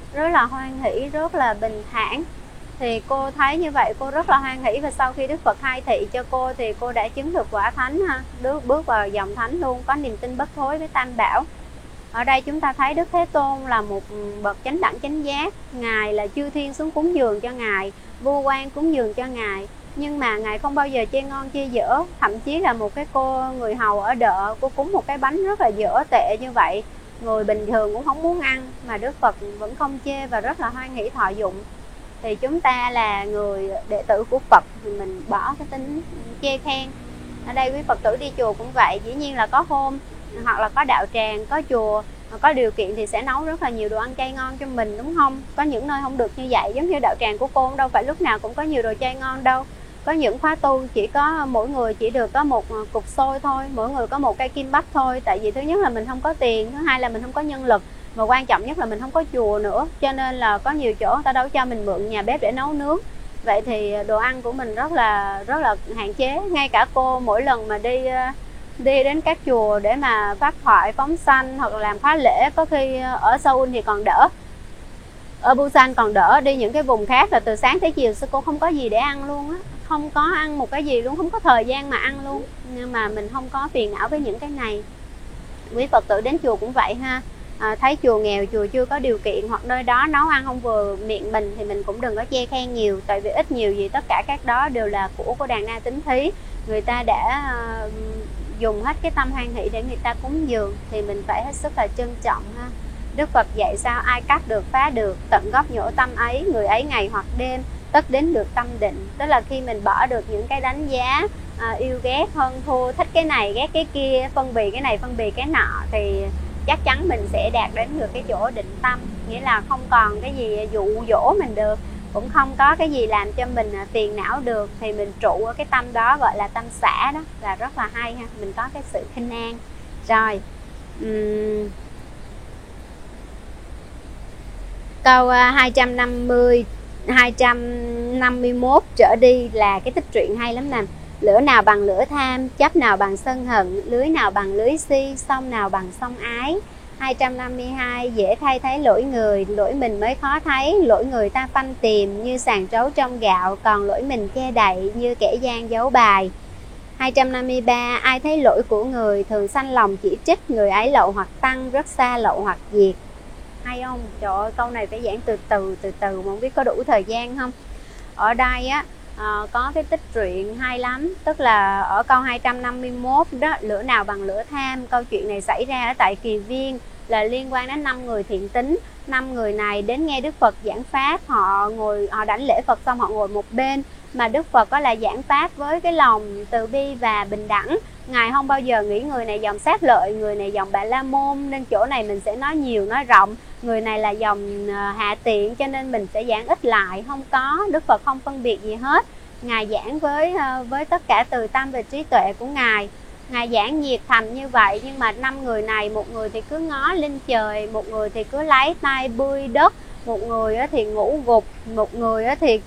rất là hoan hỷ, rất là bình thản. Thì cô thấy như vậy cô rất là hoan hỷ, và sau khi Đức Phật khai thị cho cô thì cô đã chứng được quả thánh ha, bước vào dòng thánh luôn, có niềm tin bất thối với Tam Bảo. Ở đây chúng ta thấy Đức Thế Tôn là một bậc chánh đẳng chánh giác, Ngài là chư thiên xuống cúng dường cho Ngài, vua quan cúng dường cho Ngài, nhưng mà Ngài không bao giờ chê ngon chê dở. Thậm chí là một cái cô người hầu ở đợ, cô cúng một cái bánh rất là dở tệ như vậy, người bình thường cũng không muốn ăn, mà Đức Phật vẫn không chê và rất là hoan hỷ thọ dụng. Thì chúng ta là người đệ tử của Phật thì mình bỏ cái tính chê khen. Ở đây quý Phật tử đi chùa cũng vậy, dĩ nhiên là có hôm hoặc là có đạo tràng, có chùa có điều kiện thì sẽ nấu rất là nhiều đồ ăn chay ngon cho mình, đúng không? Có những nơi không được như vậy, giống như đạo tràng của cô đâu phải lúc nào cũng có nhiều đồ chay ngon đâu. Có những khóa tu chỉ có mỗi người chỉ được có một cục xôi thôi, mỗi người có một cây kim bắp thôi. Tại vì thứ nhất là mình không có tiền, thứ hai là mình không có nhân lực, mà quan trọng nhất là mình không có chùa nữa, cho nên là có nhiều chỗ người ta đâu cho mình mượn nhà bếp để nấu nướng. Vậy thì đồ ăn của mình rất là hạn chế. Ngay cả cô mỗi lần mà đi đến các chùa để mà phát thoại phóng sanh hoặc là làm khóa lễ, có khi ở Seoul thì còn đỡ, ở Busan còn đỡ, đi những cái vùng khác là từ sáng tới chiều cô không có gì để ăn luôn á, không có ăn một cái gì luôn, không có thời gian mà ăn luôn. Nhưng mà mình không có phiền não với những cái này. Quý Phật tử đến chùa cũng vậy ha. Thấy chùa nghèo, chùa chưa có điều kiện, hoặc nơi đó nấu ăn không vừa miệng mình thì mình cũng đừng có chê khen nhiều. Tại vì ít nhiều gì tất cả các đó đều là của Đàn Na Tính Thí, người ta đã dùng hết cái tâm hoan hỷ để người ta cúng dường, thì mình phải hết sức là trân trọng ha. Đức Phật dạy sao ai cắt được phá được, tận gốc nhổ tâm ấy, người ấy ngày hoặc đêm tất đến được tâm định. Tức là khi mình bỏ được những cái đánh giá yêu ghét, hơn thua, thích cái này ghét cái kia, phân bì cái này phân bì cái nọ, thì chắc chắn mình sẽ đạt đến được cái chỗ định tâm. Nghĩa là không còn cái gì dụ dỗ mình được, cũng không có cái gì làm cho mình phiền não được, thì mình trụ ở cái tâm đó, gọi là tâm xả đó, là rất là hay ha. Mình có cái sự khinh an. Rồi câu 251 trở đi là cái tích truyện hay lắm nè. Lửa nào bằng lửa tham, chấp nào bằng sân hận, lưới nào bằng lưới si, sông nào bằng sông ái. 252 dễ thay thấy lỗi người, lỗi mình mới khó thấy, lỗi người ta phanh tìm như sàn trấu trong gạo, còn lỗi mình che đậy như kẻ gian giấu bài. 253 ai thấy lỗi của người thường sanh lòng chỉ trích, người ấy lậu hoặc tăng, rất xa lậu hoặc diệt. Hay không? Trời ơi, câu này phải giảng từ từ mà không biết có đủ thời gian không. Ở đây á có cái tích truyện hay lắm. Tức là ở câu 251 đó, lửa nào bằng lửa tham. Câu chuyện này xảy ra ở tại Kỳ Viên, là liên quan đến 5 người thiện tín. 5 người này đến nghe Đức Phật giảng pháp, họ đảnh lễ Phật xong họ ngồi một bên, mà Đức Phật có là giảng pháp với cái lòng từ bi và bình đẳng. Ngài không bao giờ nghĩ người này dòng sát lợi, người này dòng Bà La Môn, nên chỗ này mình sẽ nói nhiều nói rộng. Người này là dòng hạ tiện, cho nên mình sẽ giảng ít lại. Không có, Đức Phật không phân biệt gì hết. Ngài giảng với tất cả từ tâm và trí tuệ của Ngài. Ngài giảng nhiệt thành như vậy, nhưng mà 5 người này, một người thì cứ ngó lên trời, một người thì cứ lấy tay bươi đất, một người thì ngủ gục, một người thì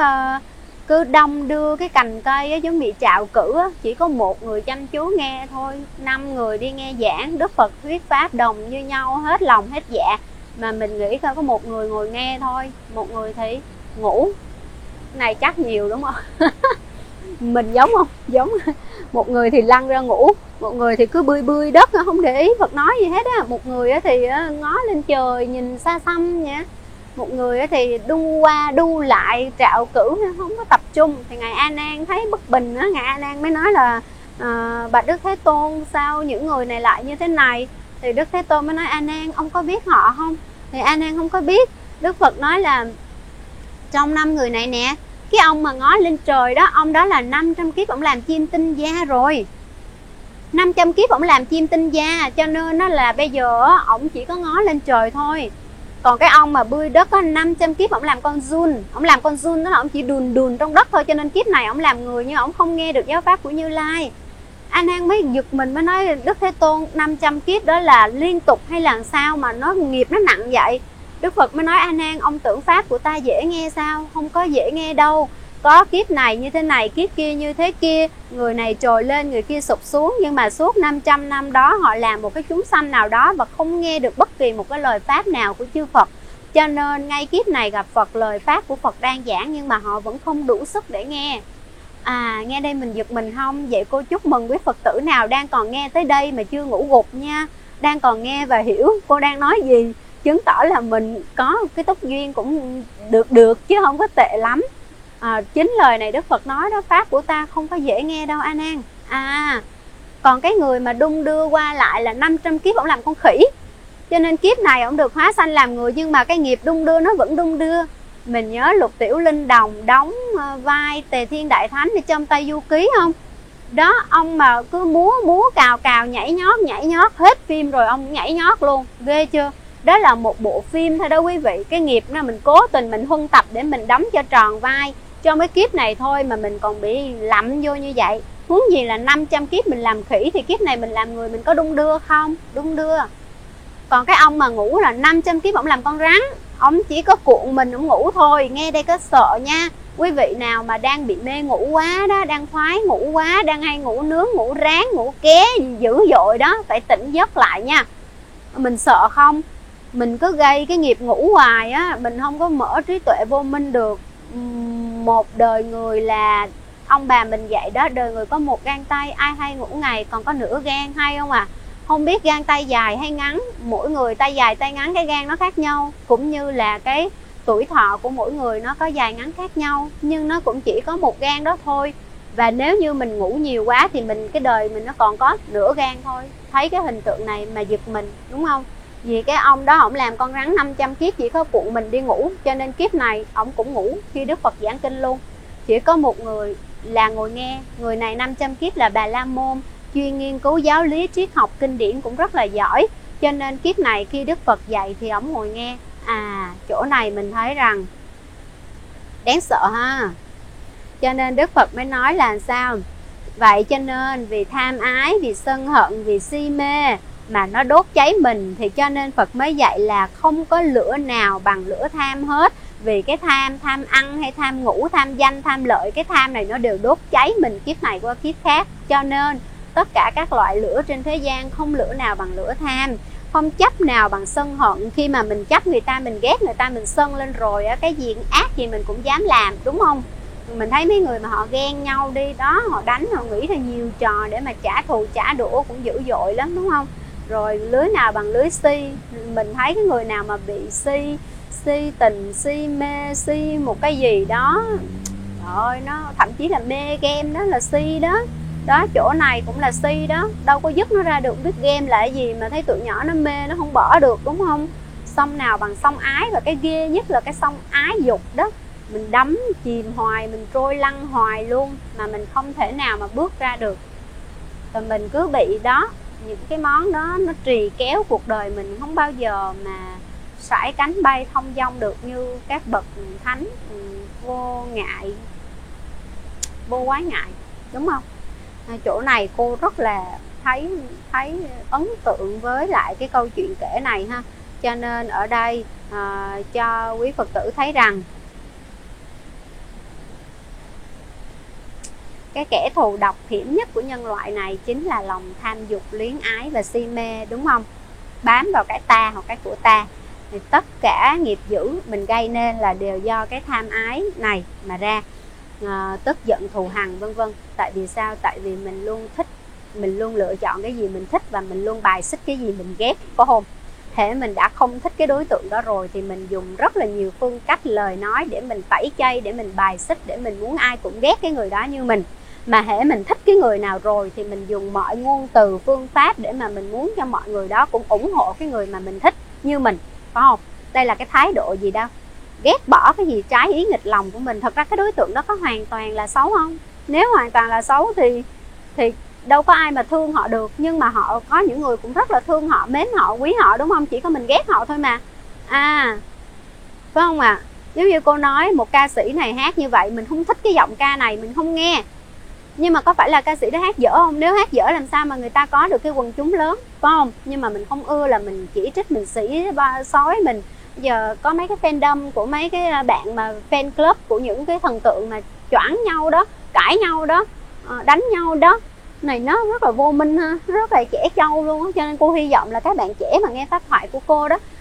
cứ đong đưa cái cành cây giống bị trạo cử. Chỉ có một người chăm chú nghe thôi. 5 người đi nghe giảng, Đức Phật thuyết pháp đồng như nhau, hết lòng hết dạ, mà mình nghĩ thôi có một người ngồi nghe thôi, một người thì ngủ. Này chắc nhiều đúng không? Mình giống không? Giống. Một người thì lăn ra ngủ, một người thì cứ bươi đất, không để ý Phật nói gì hết á. Một người thì ngó lên trời nhìn xa xăm nha. Một người thì đu qua đu lại trạo cử, không có tập trung. Thì Ngài A Nan thấy bất bình á, Ngài A Nan mới nói là bạch Đức Thế Tôn, sao những người này lại như thế này? Thì Đức Thế Tôn mới nói, A Nan, ông có biết họ không? Thì A Nan không có biết. Đức Phật nói là trong 5 người này nè, cái ông mà ngó lên trời đó, ông đó là 500 kiếp ông làm chim tinh gia rồi. 500 kiếp ông làm chim tinh gia, cho nên nó là bây giờ ông chỉ có ngó lên trời thôi. Còn cái ông mà bươi đất có 500 kiếp ông làm con giun. Ông làm con giun đó là ông chỉ đùn trong đất thôi, cho nên kiếp này ông làm người nhưng ông không nghe được giáo pháp của Như Lai. A Nan mới giật mình, mới nói Đức Thế Tôn, 500 kiếp đó là liên tục hay là sao mà nó nghiệp nó nặng vậy? Đức Phật mới nói, A Nan, ông tưởng pháp của ta dễ nghe sao? Không có dễ nghe đâu. Có kiếp này như thế này, kiếp kia như thế kia, người này trồi lên, người kia sụp xuống. Nhưng mà suốt 500 năm đó họ làm một cái chúng sanh nào đó và không nghe được bất kỳ một cái lời pháp nào của chư Phật. Cho nên ngay kiếp này gặp Phật, lời pháp của Phật đang giảng nhưng mà họ vẫn không đủ sức để nghe. Nghe đây mình giật mình không? Vậy cô chúc mừng quý Phật tử nào đang còn nghe tới đây mà chưa ngủ gục nha. Đang còn nghe và hiểu cô đang nói gì, chứng tỏ là mình có cái túc duyên cũng được chứ không có tệ lắm. Chính lời này Đức Phật nói đó, pháp của ta không có dễ nghe đâu A Nan. Còn cái người mà đung đưa qua lại là 500 kiếp ổng làm con khỉ, cho nên kiếp này ổng được hóa sanh làm người, nhưng mà cái nghiệp đung đưa nó vẫn đung đưa. Mình nhớ Lục Tiểu Linh Đồng đóng vai Tề Thiên Đại Thánh ở trong Tây Du Ký không? Đó, ông mà cứ múa cào nhảy nhót, hết phim rồi ông nhảy nhót luôn, ghê chưa? Đó là một bộ phim thôi đó quý vị. Cái nghiệp nó mình cố tình mình huân tập để mình đóng cho tròn vai trong cái kiếp này thôi mà mình còn bị lậm vô như vậy, huống gì là 500 kiếp mình làm khỉ thì kiếp này mình làm người mình có đung đưa không? Đung đưa. Còn cái ông mà ngủ là 500 kiếp ổng làm con rắn, ổng chỉ có cuộn mình ổng ngủ thôi. Nghe đây có sợ nha. Quý vị nào mà đang bị mê ngủ quá đó, đang khoái ngủ quá, đang hay ngủ nướng, ngủ ráng, ngủ ké dữ dội đó, phải tỉnh giấc lại nha. Mình sợ không? Mình cứ gây cái nghiệp ngủ hoài á, mình không có mở trí tuệ vô minh được. Một đời người là ông bà mình vậy đó, đời người có một gang tay, ai hay ngủ ngày còn có nửa gang, hay không à? Không biết gang tay dài hay ngắn, mỗi người tay dài tay ngắn cái gang nó khác nhau, cũng như là cái tuổi thọ của mỗi người nó có dài ngắn khác nhau, nhưng nó cũng chỉ có một gang đó thôi. Và nếu như mình ngủ nhiều quá thì cái đời mình nó còn có nửa gang thôi. Thấy cái hình tượng này mà giật mình đúng không? Vì cái ông đó ổng làm con rắn 500 kiếp chỉ có cuộn mình đi ngủ, cho nên kiếp này ổng cũng ngủ khi Đức Phật giảng kinh luôn. Chỉ có một người là ngồi nghe. Người này 500 kiếp là Bà La Môn, chuyên nghiên cứu giáo lý triết học kinh điển cũng rất là giỏi, cho nên kiếp này khi Đức Phật dạy thì ổng ngồi nghe. Chỗ này mình thấy rằng đáng sợ ha. Cho nên Đức Phật mới nói là sao? Vậy cho nên vì tham ái, vì sân hận, vì si mê mà nó đốt cháy mình, thì cho nên Phật mới dạy là không có lửa nào bằng lửa tham hết. Vì cái tham ăn hay tham ngủ, tham danh, tham lợi, cái tham này nó đều đốt cháy mình kiếp này qua kiếp khác. Cho nên tất cả các loại lửa trên thế gian không lửa nào bằng lửa tham, không chấp nào bằng sân hận. Khi mà mình chấp người ta, mình ghét người ta, mình sân lên rồi cái gì ác gì mình cũng dám làm, đúng không? Mình thấy mấy người mà họ ghen nhau đi đó, họ đánh, họ nghĩ là nhiều trò để mà trả thù trả đũa cũng dữ dội lắm, đúng không? Rồi lưới nào bằng lưới si. Mình thấy cái người nào mà bị si tình, si mê, si một cái gì đó, trời ơi, nó thậm chí là mê game đó là si đó. Đó, chỗ này cũng là si đó. Đâu có dứt nó ra được, biết game là cái gì mà thấy tụi nhỏ nó mê, nó không bỏ được, đúng không? Sông nào bằng sông ái, và cái ghê nhất là cái sông ái dục đó. Mình đắm chìm hoài, mình trôi lăn hoài luôn, mà mình không thể nào mà bước ra được. Rồi mình cứ bị đó, những cái món đó nó trì kéo cuộc đời mình, không bao giờ mà sải cánh bay thông dong được như các bậc thánh vô ngại, vô quái ngại, đúng không? Chỗ này cô rất là thấy ấn tượng với lại cái câu chuyện kể này ha. Cho nên ở đây cho quý Phật tử thấy rằng cái kẻ thù độc hiểm nhất của nhân loại này chính là lòng tham dục, luyến ái và si mê, đúng không? Bám vào cái ta hoặc cái của ta. Thì tất cả nghiệp dữ mình gây nên là đều do cái tham ái này mà ra. Tức giận, thù hằn vân vân. Tại vì sao? Tại vì mình luôn thích, mình luôn lựa chọn cái gì mình thích và mình luôn bài xích cái gì mình ghét, có không? Thế mình đã không thích cái đối tượng đó rồi thì mình dùng rất là nhiều phương cách lời nói để mình tẩy chay, để mình bài xích, để mình muốn ai cũng ghét cái người đó như mình. Mà hễ mình thích cái người nào rồi thì mình dùng mọi ngôn từ, phương pháp để mà mình muốn cho mọi người đó cũng ủng hộ cái người mà mình thích như mình, phải không? Đây là cái thái độ gì đâu? Ghét bỏ cái gì trái ý nghịch lòng của mình. Thật ra cái đối tượng đó có hoàn toàn là xấu không? Nếu hoàn toàn là xấu thì đâu có ai mà thương họ được. Nhưng mà họ có những người cũng rất là thương họ, mến họ, quý họ, đúng không? Chỉ có mình ghét họ thôi mà. Phải không ạ? Giống như cô nói, một ca sĩ này hát như vậy, mình không thích cái giọng ca này, mình không nghe. Nhưng mà có phải là ca sĩ đó hát dở không? Nếu hát dở làm sao mà người ta có được cái quần chúng lớn, phải không? Nhưng mà mình không ưa là mình chỉ trích, mình sĩ sói mình. Bây giờ có mấy cái fandom của mấy cái bạn mà fan club của những cái thần tượng mà choảng nhau đó, cãi nhau đó, đánh nhau đó. Này nó rất là vô minh ha, rất là trẻ trâu luôn á. Cho nên cô hy vọng là các bạn trẻ mà nghe pháp thoại của cô đó,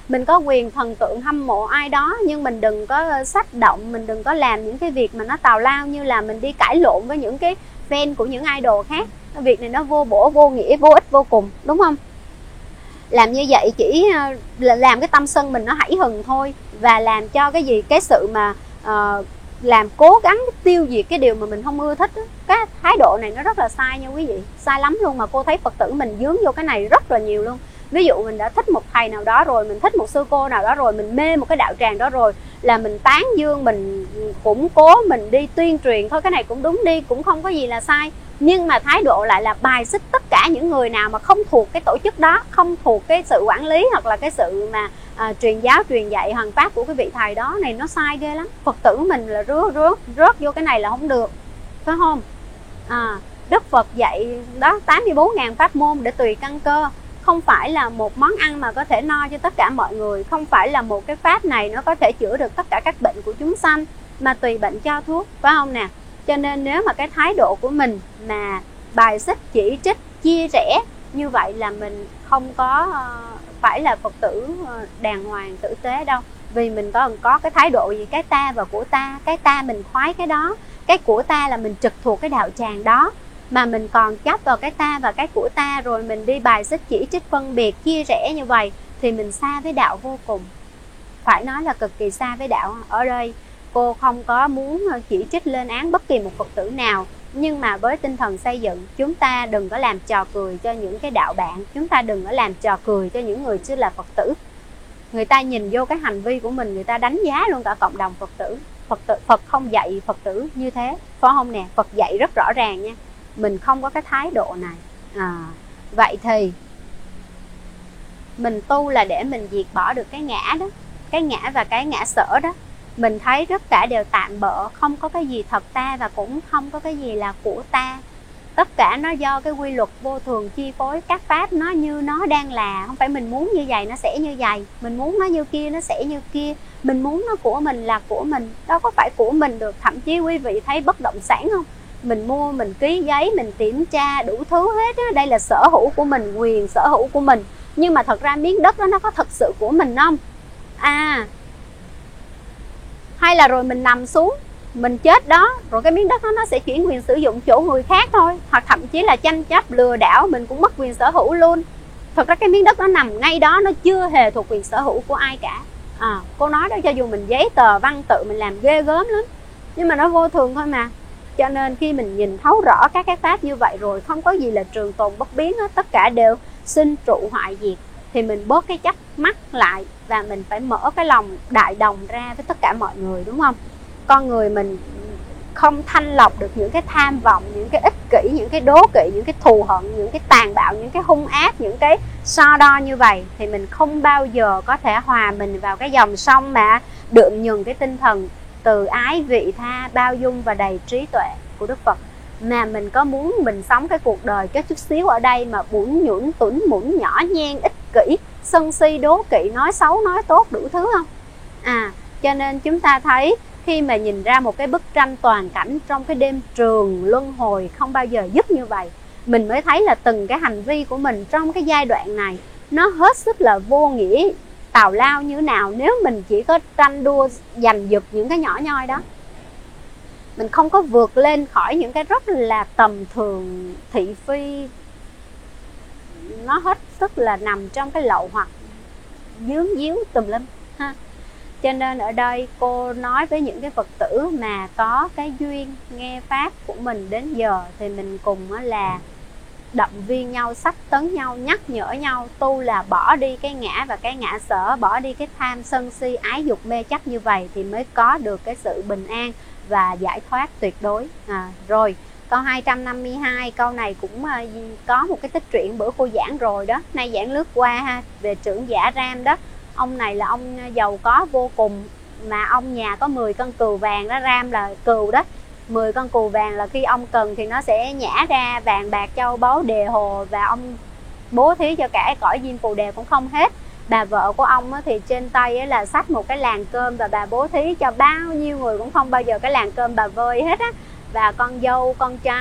Mình có quyền thần tượng hâm mộ ai đó, nhưng mình đừng có xách động, mình đừng có làm những cái việc mà nó tào lao như là mình đi cãi lộn với những cái fan của những idol khác. Việc này nó vô bổ, vô nghĩa, vô ích vô cùng, đúng không? Làm như vậy chỉ là làm cái tâm sân mình nó hãi hừng thôi, và làm cho cái gì, cái sự mà làm cố gắng tiêu diệt cái điều mà mình không ưa thích đó. Cái thái độ này nó rất là sai nha quý vị, sai lắm luôn. Mà cô thấy Phật tử mình dướng vô cái này rất là nhiều luôn. Ví dụ mình đã thích một thầy nào đó rồi, mình thích một sư cô nào đó rồi, mình mê một cái đạo tràng đó rồi, là mình tán dương, mình củng cố, mình đi tuyên truyền thôi, cái này cũng đúng đi, cũng không có gì là sai. Nhưng mà thái độ lại là bài xích tất cả những người nào mà không thuộc cái tổ chức đó, không thuộc cái sự quản lý hoặc là cái sự mà truyền giáo, truyền dạy hoàn pháp của cái vị thầy đó. Này nó sai ghê lắm. Phật tử mình là rớt vô cái này là không được, phải không? Đức Phật dạy đó 84.000 pháp môn để tùy căn cơ. Không phải là một món ăn mà có thể no cho tất cả mọi người. Không phải là một cái pháp này nó có thể chữa được tất cả các bệnh của chúng sanh, mà tùy bệnh cho thuốc, phải không nè? Cho nên nếu mà cái thái độ của mình mà bài xích, chỉ trích, chia rẽ như vậy là mình không có phải là Phật tử đàng hoàng, tử tế đâu. Vì mình có cái thái độ gì, cái ta và của ta, cái ta mình khoái cái đó, cái của ta là mình trực thuộc cái đạo tràng đó, mà mình còn chấp vào cái ta và cái của ta, rồi mình đi bài xích, chỉ trích, phân biệt, chia rẽ như vậy thì mình xa với đạo vô cùng. Phải nói là cực kỳ xa với đạo. Ở đây cô không có muốn chỉ trích lên án bất kỳ một Phật tử nào, nhưng mà với tinh thần xây dựng, chúng ta đừng có làm trò cười cho những cái đạo bạn, chúng ta đừng có làm trò cười cho những người chưa là Phật tử. Người ta nhìn vô cái hành vi của mình, người ta đánh giá luôn cả cộng đồng Phật tử. Phật không dạy Phật tử như thế, phải không nè? Phật dạy rất rõ ràng nha, mình không có cái thái độ này. Vậy thì mình tu là để mình diệt bỏ được cái ngã đó, cái ngã và cái ngã sở đó. Mình thấy tất cả đều tạm bợ, không có cái gì thật ta và cũng không có cái gì là của ta. Tất cả nó do cái quy luật vô thường chi phối. Các pháp nó như nó đang là, không phải mình muốn như vậy nó sẽ như vậy, mình muốn nó như kia nó sẽ như kia, mình muốn nó của mình là của mình, đâu có phải của mình được. Thậm chí quý vị thấy bất động sản không? Mình mua, mình ký giấy, mình kiểm tra đủ thứ hết á, đây là sở hữu của mình, quyền sở hữu của mình. Nhưng mà thật ra miếng đất đó nó có thật sự của mình không? Hay là rồi mình nằm xuống, mình chết đó, rồi cái miếng đất đó nó sẽ chuyển quyền sử dụng chỗ người khác thôi. Hoặc thậm chí là tranh chấp, lừa đảo, mình cũng mất quyền sở hữu luôn. Thật ra cái miếng đất nó nằm ngay đó, nó chưa hề thuộc quyền sở hữu của ai cả. Cô nói đó, cho dù mình giấy tờ văn tự mình làm ghê gớm lắm, nhưng mà nó vô thường thôi mà. Cho nên khi mình nhìn thấu rõ các cái pháp như vậy rồi, không có gì là trường tồn bất biến hết, tất cả đều sinh trụ hoại diệt, thì mình bớt cái chấp mắc lại và mình phải mở cái lòng đại đồng ra với tất cả mọi người, đúng không? Con người mình không thanh lọc được những cái tham vọng, những cái ích kỷ, những cái đố kỵ, những cái thù hận, những cái tàn bạo, những cái hung ác, những cái so đo như vậy, thì mình không bao giờ có thể hòa mình vào cái dòng sông mà đượm nhường cái tinh thần từ ái, vị tha, bao dung và đầy trí tuệ của Đức Phật. Mà mình có muốn mình sống cái cuộc đời cái chút xíu ở đây mà bủn nhũn, tủn mủn, nhỏ nhen, ích kỷ, sân si, đố kỵ, nói xấu, nói tốt đủ thứ không? Cho nên chúng ta thấy khi mà nhìn ra một cái bức tranh toàn cảnh trong cái đêm trường luân hồi không bao giờ dứt như vậy, mình mới thấy là từng cái hành vi của mình trong cái giai đoạn này nó hết sức là vô nghĩa, tào lao như thế nào nếu mình chỉ có tranh đua giành giật những cái nhỏ nhoi đó. Mình không có vượt lên khỏi những cái rất là tầm thường, thị phi, nó hết sức là nằm trong cái lậu hoặc dướng díu tùm lum ha. Cho nên ở đây cô nói với những cái Phật tử mà có cái duyên nghe pháp của mình đến giờ, thì mình cùng là động viên nhau, sách tấn nhau, nhắc nhở nhau tu là bỏ đi cái ngã và cái ngã sở, bỏ đi cái tham sân si ái dục mê chấp, như vậy thì mới có được cái sự bình an và giải thoát tuyệt đối. Rồi câu 252, câu này cũng có một cái tích truyện bữa cô giảng rồi đó, nay giảng lướt qua ha, về trưởng giả Ram đó. Ông này là ông giàu có vô cùng, mà ông nhà có 10 con cừu vàng đó. Ram là cừu đó, 10 con cừu vàng là khi ông cần thì nó sẽ nhả ra vàng bạc châu báu đề hồ, và ông bố thí cho cả cõi diêm phù đề cũng không hết. Bà vợ của ông thì trên tay là xách một cái làng cơm, và bà bố thí cho bao nhiêu người cũng không bao giờ cái làng cơm bà vơi hết á. Và con dâu, con trai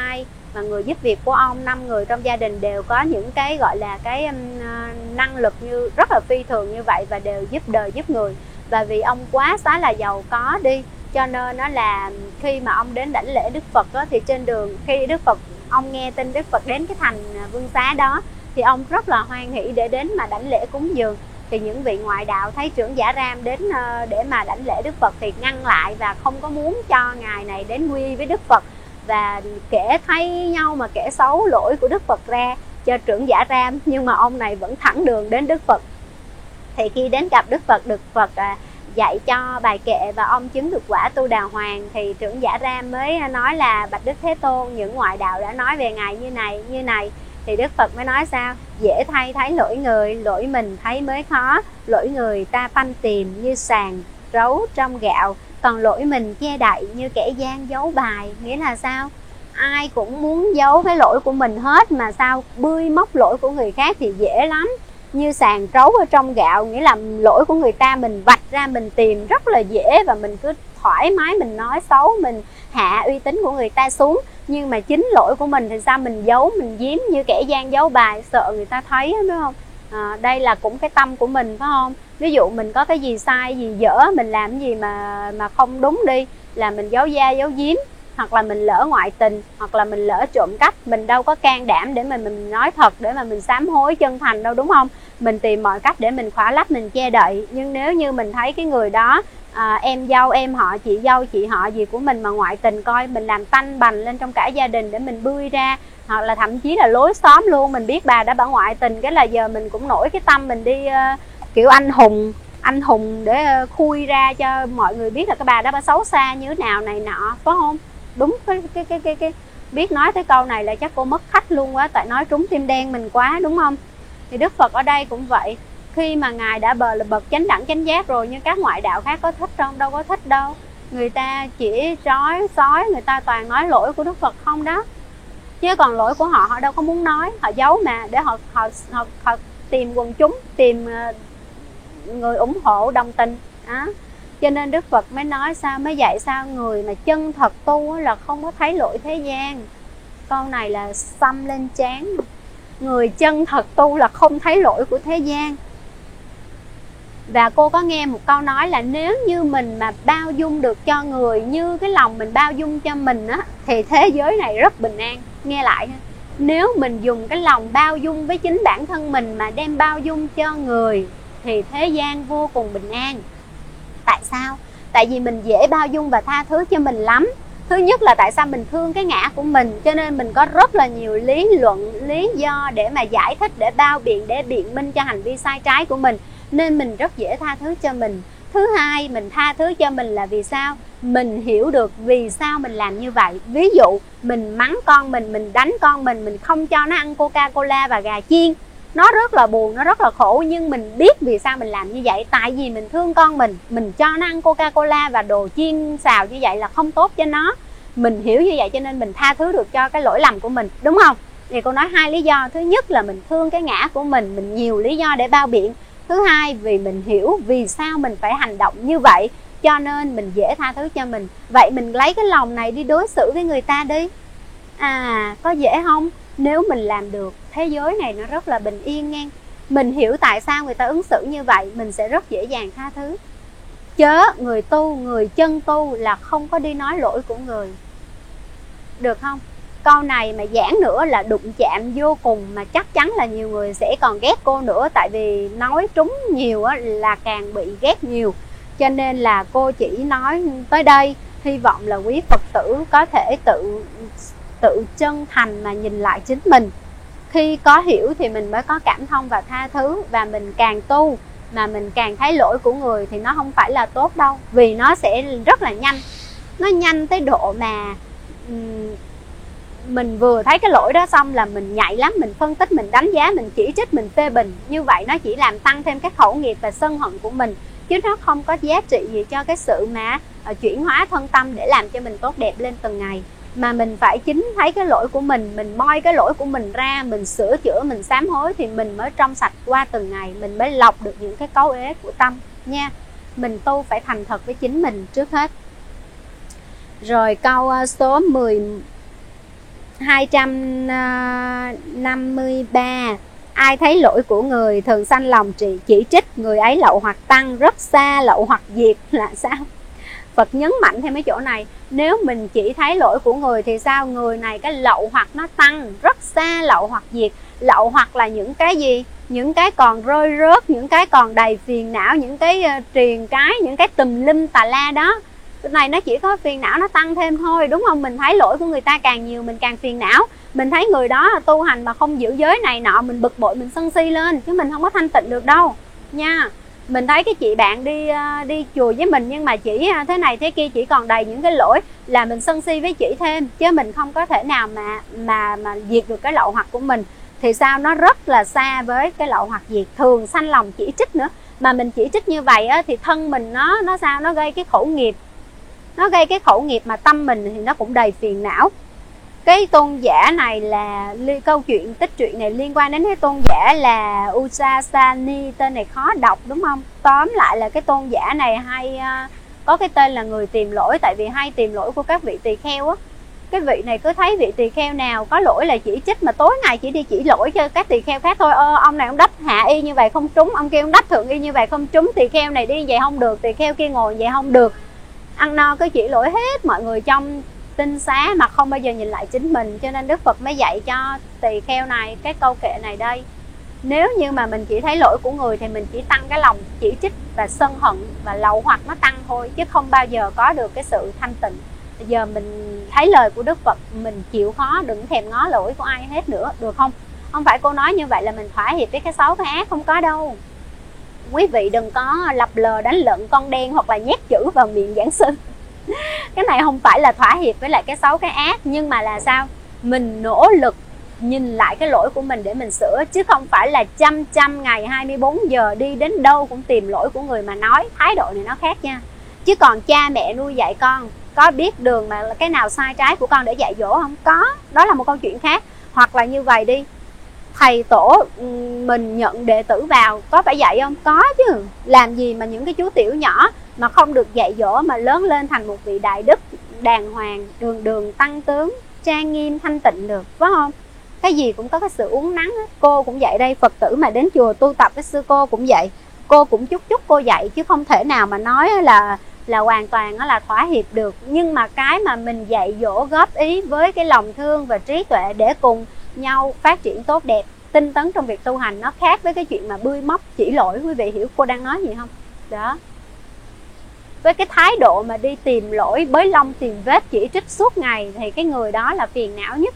và người giúp việc của ông, 5 người trong gia đình đều có những cái gọi là cái năng lực như rất là phi thường như vậy, và đều giúp đời giúp người. Và vì ông quá xá là giàu có đi, cho nên nó là khi mà ông đến đảnh lễ Đức Phật đó, thì trên đường khi Đức Phật, ông nghe tin Đức Phật đến cái thành Vương Xá đó, thì ông rất là hoan hỷ để đến mà đảnh lễ cúng dường. Thì những vị ngoại đạo thấy trưởng giả Ram đến để mà đảnh lễ Đức Phật thì ngăn lại và không có muốn cho ngài này đến quy với Đức Phật, và kể thay nhau mà kể xấu lỗi của Đức Phật ra cho trưởng giả Ram. Nhưng mà ông này vẫn thẳng đường đến Đức Phật. Thì khi đến gặp Đức Phật, Đức Phật dạy cho bài kệ và ông chứng được quả Tu Đà Hoàng, thì trưởng giả Ram mới nói là bạch Đức Thế Tôn, những ngoại đạo đã nói về ngài như này. Thì Đức Phật mới nói sao? Dễ thay thấy lỗi người, lỗi mình thấy mới khó. Lỗi người ta phanh tìm như sàn rấu trong gạo, còn lỗi mình che đậy như kẻ gian giấu bài. Nghĩa là sao? Ai cũng muốn giấu cái lỗi của mình hết, mà sao bươi móc lỗi của người khác thì dễ lắm. Như sàn trấu ở trong gạo, nghĩa là lỗi của người ta mình vạch ra mình tìm rất là dễ, và mình cứ thoải mái mình nói xấu, mình hạ uy tín của người ta xuống. Nhưng mà chính lỗi của mình thì sao mình giấu, mình giếm như kẻ gian giấu bài, sợ người ta thấy, đúng không? Đây là cũng cái tâm của mình, phải không? Ví dụ mình có cái gì sai gì dở, mình làm cái gì mà không đúng đi, là mình giấu da giấu giếm, hoặc là mình lỡ ngoại tình, hoặc là mình lỡ trộm cắp, mình đâu có can đảm để mà mình nói thật, để mà mình sám hối chân thành đâu, đúng không? Mình tìm mọi cách để mình khỏa lấp, mình che đậy. Nhưng nếu như mình thấy cái người đó em dâu em họ, chị dâu chị họ gì của mình mà ngoại tình, coi mình làm tanh bành lên trong cả gia đình để mình bươi ra, hoặc là thậm chí là lối xóm luôn, mình biết bà đã bà ngoại tình, cái là giờ mình cũng nổi cái tâm mình đi kiểu anh hùng để khui ra cho mọi người biết là cái bà đó bà xấu xa như thế nào này nọ, phải không? Đúng cái biết nói tới câu này là chắc cô mất khách luôn quá, tại nói trúng tim đen mình quá, đúng không? Thì Đức Phật ở đây cũng vậy, khi mà ngài đã bậc chánh đẳng chánh giác rồi, nhưng các ngoại đạo khác có thích không? Đâu có thích đâu. Người ta chỉ trói xói, người ta toàn nói lỗi của Đức Phật không đó, chứ còn lỗi của họ họ đâu có muốn nói, họ giấu mà để họ tìm quần chúng, tìm người ủng hộ đồng tình đó. Cho nên Đức Phật mới nói sao, mới dạy sao người mà chân thật tu là không có thấy lỗi thế gian. Câu này là xăm lên trán. Người chân thật tu là không thấy lỗi của thế gian. Và cô có nghe một câu nói là nếu như mình mà bao dung được cho người như cái lòng mình bao dung cho mình á, thì thế giới này rất bình an. Nghe lại, nếu mình dùng cái lòng bao dung với chính bản thân mình mà đem bao dung cho người thì thế gian vô cùng bình an. Tại sao? Tại vì mình dễ bao dung và tha thứ cho mình lắm. Thứ nhất là tại sao mình thương cái ngã của mình, cho nên mình có rất là nhiều lý luận, lý do để mà giải thích, để bao biện, để biện minh cho hành vi sai trái của mình, nên mình rất dễ tha thứ cho mình. Thứ hai, mình tha thứ cho mình là vì sao? Mình hiểu được vì sao mình làm như vậy. Ví dụ mình mắng con mình đánh con mình không cho nó ăn Coca-Cola và gà chiên, nó rất là buồn, nó rất là khổ, nhưng mình biết vì sao mình làm như vậy. Tại vì mình thương con mình cho nó ăn Coca-Cola và đồ chiên xào như vậy là không tốt cho nó. Mình hiểu như vậy cho nên mình tha thứ được cho cái lỗi lầm của mình, đúng không? Thì cô nói hai lý do. Thứ nhất là mình thương cái ngã của mình nhiều lý do để bao biện. Thứ hai, vì mình hiểu vì sao mình phải hành động như vậy, cho nên mình dễ tha thứ cho mình. Vậy mình lấy cái lòng này đi đối xử với người ta đi. Có dễ không? Nếu mình làm được, thế giới này nó rất là bình yên nha. Mình hiểu tại sao người ta ứng xử như vậy, mình sẽ rất dễ dàng tha thứ. Chớ người tu, người chân tu là không có đi nói lỗi của người. Được không? Câu này mà giảng nữa là đụng chạm vô cùng, mà chắc chắn là nhiều người sẽ còn ghét cô nữa. Tại vì nói trúng nhiều là càng bị ghét nhiều. Cho nên là cô chỉ nói tới đây. Hy vọng là quý Phật tử có thể tự chân thành mà nhìn lại chính mình. Khi có hiểu thì mình mới có cảm thông và tha thứ. Và mình càng tu mà mình càng thấy lỗi của người thì nó không phải là tốt đâu. Vì nó sẽ rất là nhanh. Nó nhanh tới độ mà mình vừa thấy cái lỗi đó xong là mình nhạy lắm, mình phân tích, mình đánh giá, mình chỉ trích, mình phê bình. Như vậy nó chỉ làm tăng thêm cái khẩu nghiệp và sân hận của mình, chứ nó không có giá trị gì cho cái sự mà chuyển hóa thân tâm để làm cho mình tốt đẹp lên từng ngày. Mà mình phải chính thấy cái lỗi của mình moi cái lỗi của mình ra, mình sửa chữa, mình sám hối thì mình mới trong sạch qua từng ngày, mình mới lọc được những cái cấu uế của tâm nha. Mình tu phải thành thật với chính mình trước hết. Rồi câu số 253. Ai thấy lỗi của người thường sanh lòng chỉ trích, người ấy lậu hoặc tăng, rất xa lậu hoặc diệt là sao? Phật nhấn mạnh thêm mấy chỗ này. Nếu mình chỉ thấy lỗi của người thì sao? Người này cái lậu hoặc nó tăng, rất xa lậu hoặc diệt. Lậu hoặc là những cái gì? Những cái còn rơi rớt, những cái còn đầy phiền não, những cái triền cái, những cái tùm lum tà la đó. Cái này nó chỉ có phiền não nó tăng thêm thôi, đúng không? Mình thấy lỗi của người ta càng nhiều mình càng phiền não. Mình thấy người đó tu hành mà không giữ giới này nọ, mình bực bội, mình sân si lên, chứ mình không có thanh tịnh được đâu nha. Mình thấy cái chị bạn đi chùa với mình nhưng mà chỉ thế này thế kia, chỉ còn đầy những cái lỗi, là mình sân si với chị thêm, chứ mình không có thể nào mà diệt được cái lậu hoặc của mình. Thì sao? Nó rất là xa với cái lậu hoặc diệt, thường sanh lòng chỉ trích nữa. Mà mình chỉ trích như vậy á, thì thân mình nó sao? Nó gây cái khẩu nghiệp. Nó gây cái khẩu nghiệp mà tâm mình thì nó cũng đầy phiền não. Cái tôn giả này là câu chuyện tích truyện này liên quan đến cái tôn giả là Usasani, tên này khó đọc đúng không? Tóm lại là cái tôn giả này hay có cái tên là người tìm lỗi, tại vì hay tìm lỗi của các vị tỳ kheo á. Cái vị này cứ thấy vị tỳ kheo nào có lỗi là chỉ trích, mà tối ngày chỉ đi chỉ lỗi cho các tỳ kheo khác thôi. Ông này ông đắp hạ y như vậy không trúng, ông kia ông đắp thượng y như vậy không trúng, tỳ kheo này đi vậy không được, tỳ kheo kia ngồi vậy không được. Ăn no cứ chỉ lỗi hết mọi người trong tinh xá mà không bao giờ nhìn lại chính mình. Cho nên Đức Phật mới dạy cho tỳ kheo này cái câu kệ này đây. Nếu như mà mình chỉ thấy lỗi của người thì mình chỉ tăng cái lòng chỉ trích và sân hận và lậu hoặc nó tăng thôi, chứ không bao giờ có được cái sự thanh tịnh. Bây giờ mình thấy lời của Đức Phật, mình chịu khó đừng thèm ngó lỗi của ai hết nữa, được không? Không phải cô nói như vậy là mình thỏa hiệp với cái xấu cái ác, không có đâu. Quý vị đừng có lập lờ đánh lợn con đen hoặc là nhét chữ vào miệng giảng sư. Cái này không phải là thỏa hiệp với lại cái xấu cái ác, nhưng mà là sao? Mình nỗ lực nhìn lại cái lỗi của mình để mình sửa, chứ không phải là trăm ngày 24 giờ đi đến đâu cũng tìm lỗi của người mà nói. Thái độ này nó khác nha. Chứ còn cha mẹ nuôi dạy con có biết đường mà cái nào sai trái của con để dạy dỗ không? Có, đó là một câu chuyện khác. Hoặc là như vậy đi, thầy tổ mình nhận đệ tử vào có phải dạy không? Có chứ. Làm gì mà những cái chú tiểu nhỏ mà không được dạy dỗ mà lớn lên thành một vị đại đức đàng hoàng, đường tăng tướng, trang nghiêm thanh tịnh được, phải không? Cái gì cũng có cái sự uốn nắn hết. Cô cũng vậy đây, Phật tử mà đến chùa tu tập với sư cô cũng vậy. Cô cũng chút cô dạy, chứ không thể nào mà nói là hoàn toàn là thỏa hiệp được. Nhưng mà cái mà mình dạy dỗ góp ý với cái lòng thương và trí tuệ để cùng nhau phát triển tốt đẹp, tinh tấn trong việc tu hành, nó khác với cái chuyện mà bươi móc chỉ lỗi. Quý vị hiểu cô đang nói gì không? Đó. Với cái thái độ mà đi tìm lỗi, bới lông tìm vết, chỉ trích suốt ngày thì cái người đó là phiền não nhất.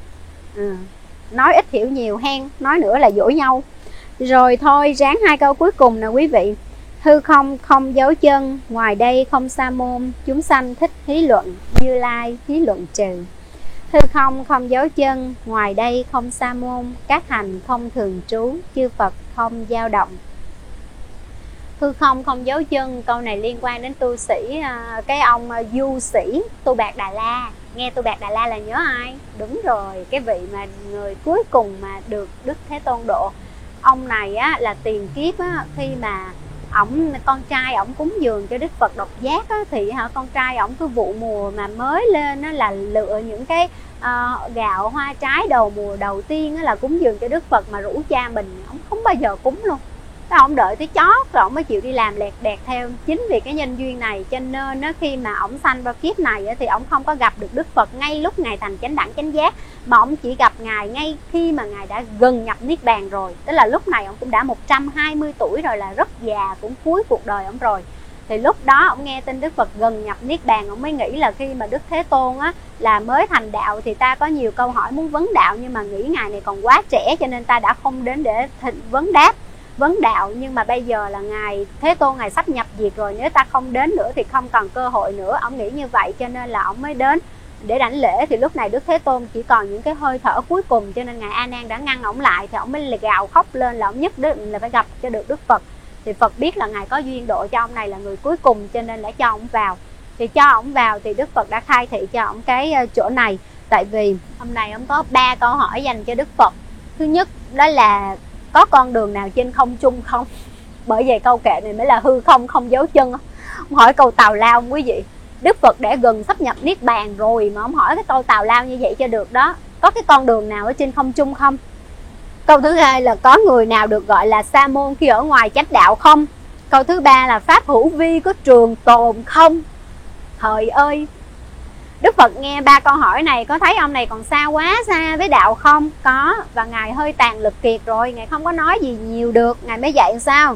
Nói ít hiểu nhiều hen, nói nữa là dỗi nhau. Rồi thôi, ráng hai câu cuối cùng nè quý vị. Hư không không dấu chân, ngoài đây không sa môn, chúng sanh thích hí luận, Như Lai hí luận trừ. Hư không không dấu chân, ngoài đây không sa môn, các hành không thường trú, chư Phật không dao động. Hư không không dấu chân, câu này liên quan đến tu sĩ, cái ông du sĩ Tu Bạt Đà La. Nghe Tu Bạt Đà La là nhớ ai? Đúng rồi, cái vị mà người cuối cùng mà được Đức Thế Tôn độ. Ông này á, là tiền kiếp á, khi mà con trai ổng cúng dường cho Đức Phật độc giác á, thì con trai ổng cứ vụ mùa mà mới lên á, là lựa những cái gạo hoa trái đầu mùa đầu tiên á, là cúng dường cho Đức Phật, mà rủ cha mình ổng không bao giờ cúng luôn. Cái ổng đợi tới chót rồi ổng mới chịu đi làm lẹt đẹt theo. Chính vì cái nhân duyên này cho nên á, khi mà ổng sanh vào kiếp này á, thì ổng không có gặp được Đức Phật ngay lúc ngài thành chánh đẳng chánh giác, mà ổng chỉ gặp ngài ngay khi mà ngài đã gần nhập niết bàn rồi. Tức là lúc này ổng cũng đã 120 tuổi rồi, là rất già, cũng cuối cuộc đời ổng rồi. Thì lúc đó ổng nghe tin Đức Phật gần nhập niết bàn, ổng mới nghĩ là khi mà Đức Thế Tôn á, là mới thành đạo thì ta có nhiều câu hỏi muốn vấn đạo, nhưng mà nghĩ ngài này còn quá trẻ cho nên ta đã không đến để vấn đạo. Nhưng mà bây giờ là ngài Thế Tôn ngài sắp nhập diệt rồi, nếu ta không đến nữa thì không còn cơ hội nữa. Ông nghĩ như vậy cho nên là ông mới đến để đảnh lễ. Thì lúc này Đức Thế Tôn chỉ còn những cái hơi thở cuối cùng, cho nên ngài A Nan đã ngăn ổng lại. Thì ổng mới gào khóc lên là ổng nhất định là phải gặp cho được Đức Phật. Thì Phật biết là ngài có duyên độ cho ông này là người cuối cùng, cho nên đã cho ổng vào. Thì cho ổng vào thì Đức Phật đã khai thị cho ổng cái chỗ này. Tại vì hôm nay ổng có 3 câu hỏi dành cho Đức Phật. Thứ nhất đó là có con đường nào trên không trung không? Bởi vậy câu kệ này mới là hư không không dấu chân. Ông hỏi câu tào lao không quý vị? Đức Phật đã gần sắp nhập niết bàn rồi mà ông hỏi cái câu tào lao như vậy cho được đó. có cái con đường nào ở trên không trung không? Câu thứ hai là có người nào được gọi là sa môn khi ở ngoài chánh đạo không? Câu thứ ba là pháp hữu vi có trường tồn không? Thời ơi, Đức Phật nghe 3 câu hỏi này có thấy ông này còn xa quá xa với đạo không? Có, và Ngài hơi tàn lực kiệt rồi, Ngài không có nói gì nhiều được, Ngài mới dạy sao?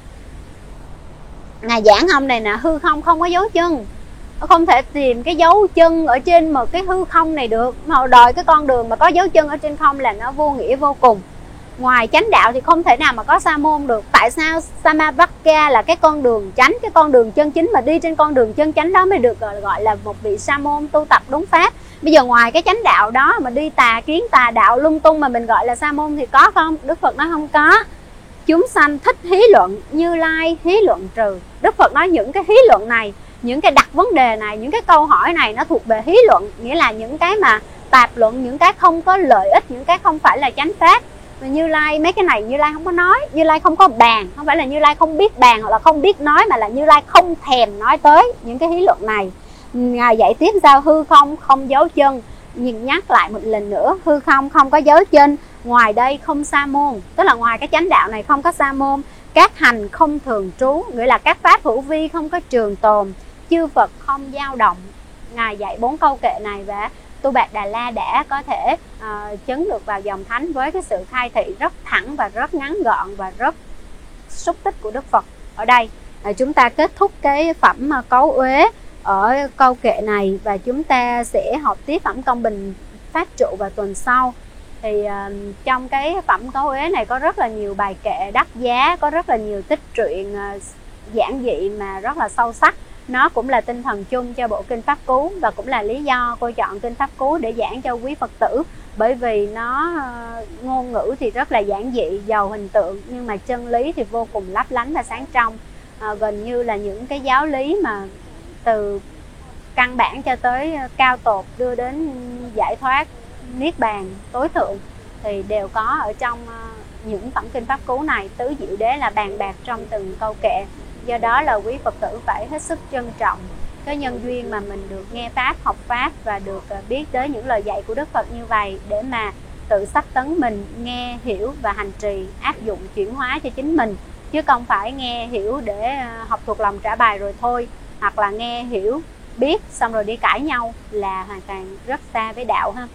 Ngài giảng ông này nè, hư không không có dấu chân, không thể tìm cái dấu chân ở trên một cái hư không này được. Mà đòi cái con đường mà có dấu chân ở trên không là nó vô nghĩa vô cùng. Ngoài chánh đạo thì không thể nào mà có sa môn được. Tại sao Samavakya là cái con đường chánh, cái con đường chân chính, mà đi trên con đường chân chánh đó mới được gọi là một vị sa môn tu tập đúng pháp. Bây giờ ngoài cái chánh đạo đó mà đi tà kiến tà đạo lung tung mà mình gọi là sa môn thì có không? Đức Phật nói không có. Chúng sanh thích hí luận, Như Lai hí luận trừ. Đức Phật nói những cái hí luận này, những cái đặt vấn đề này, những cái câu hỏi này nó thuộc về hí luận, nghĩa là những cái mà tạp luận, những cái không có lợi ích, những cái không phải là chánh pháp. Mà Như Lai mấy cái này Như Lai không có nói, Như Lai không có bàn, không phải là Như Lai không biết bàn hoặc là không biết nói, mà là Như Lai không thèm nói tới những cái hí luận này. Ngài dạy tiếp sao? Hư không không dấu chân. Nhìn nhắc lại một lần nữa, hư không không có dấu chân, ngoài đây không sa môn, tức là ngoài cái chánh đạo này không có sa môn. Các hành không thường trú, nghĩa là các pháp hữu vi không có trường tồn, chư Phật không dao động. Ngài dạy 4 câu kệ này và Tu Bạt Đà La đã có thể chứng được vào dòng thánh với cái sự khai thị rất thẳng và rất ngắn gọn và rất xúc tích của Đức Phật. Ở đây chúng ta kết thúc cái phẩm Cấu Uế ở câu kệ này, và chúng ta sẽ học tiếp phẩm Công Bình Pháp Trụ vào tuần sau. Thì trong cái phẩm Cấu Uế này có rất là nhiều bài kệ đắt giá, có rất là nhiều tích truyện giản dị mà rất là sâu sắc. Nó cũng là tinh thần chung cho bộ Kinh Pháp Cú, và cũng là lý do cô chọn Kinh Pháp Cú để giảng cho quý Phật tử. Bởi vì nó ngôn ngữ thì rất là giản dị, giàu hình tượng, nhưng mà chân lý thì vô cùng lấp lánh và sáng trong. Gần như là những cái giáo lý mà từ căn bản cho tới cao tột đưa đến giải thoát niết bàn tối thượng thì đều có ở trong những phẩm Kinh Pháp Cú này. Tứ Diệu Đế là bàn bạc trong từng câu kệ. Do đó là quý Phật tử phải hết sức trân trọng cái nhân duyên mà mình được nghe Pháp, học Pháp và được biết tới những lời dạy của Đức Phật như vậy, để mà tự xác tấn mình, nghe, hiểu và hành trì, áp dụng, chuyển hóa cho chính mình. Chứ không phải nghe, hiểu để học thuộc lòng trả bài rồi thôi, hoặc là nghe, hiểu, biết xong rồi đi cãi nhau là hoàn toàn rất xa với đạo ha.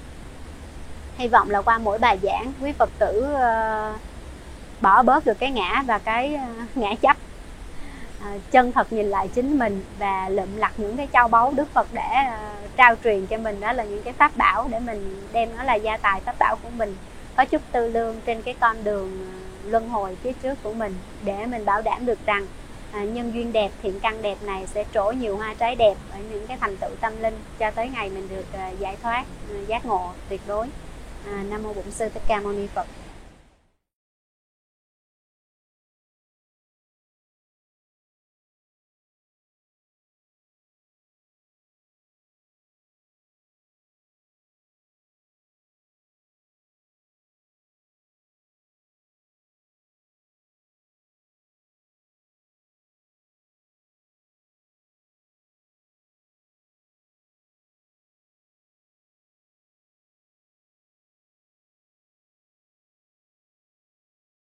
Hy vọng là qua mỗi bài giảng quý Phật tử bỏ bớt được cái ngã và cái ngã chấp, chân thật nhìn lại chính mình và lượm lặt những cái châu báu Đức Phật đã trao truyền cho mình. Đó là những cái pháp bảo để mình đem nó là gia tài pháp bảo của mình, có chút tư lương trên cái con đường luân hồi phía trước của mình, để mình bảo đảm được rằng nhân duyên đẹp, thiện căn đẹp này sẽ trổ nhiều hoa trái đẹp ở những cái thành tựu tâm linh cho tới ngày mình được giải thoát, giác ngộ tuyệt đối. Nam mô Bổn Sư Thích Ca Mâu Ni Phật.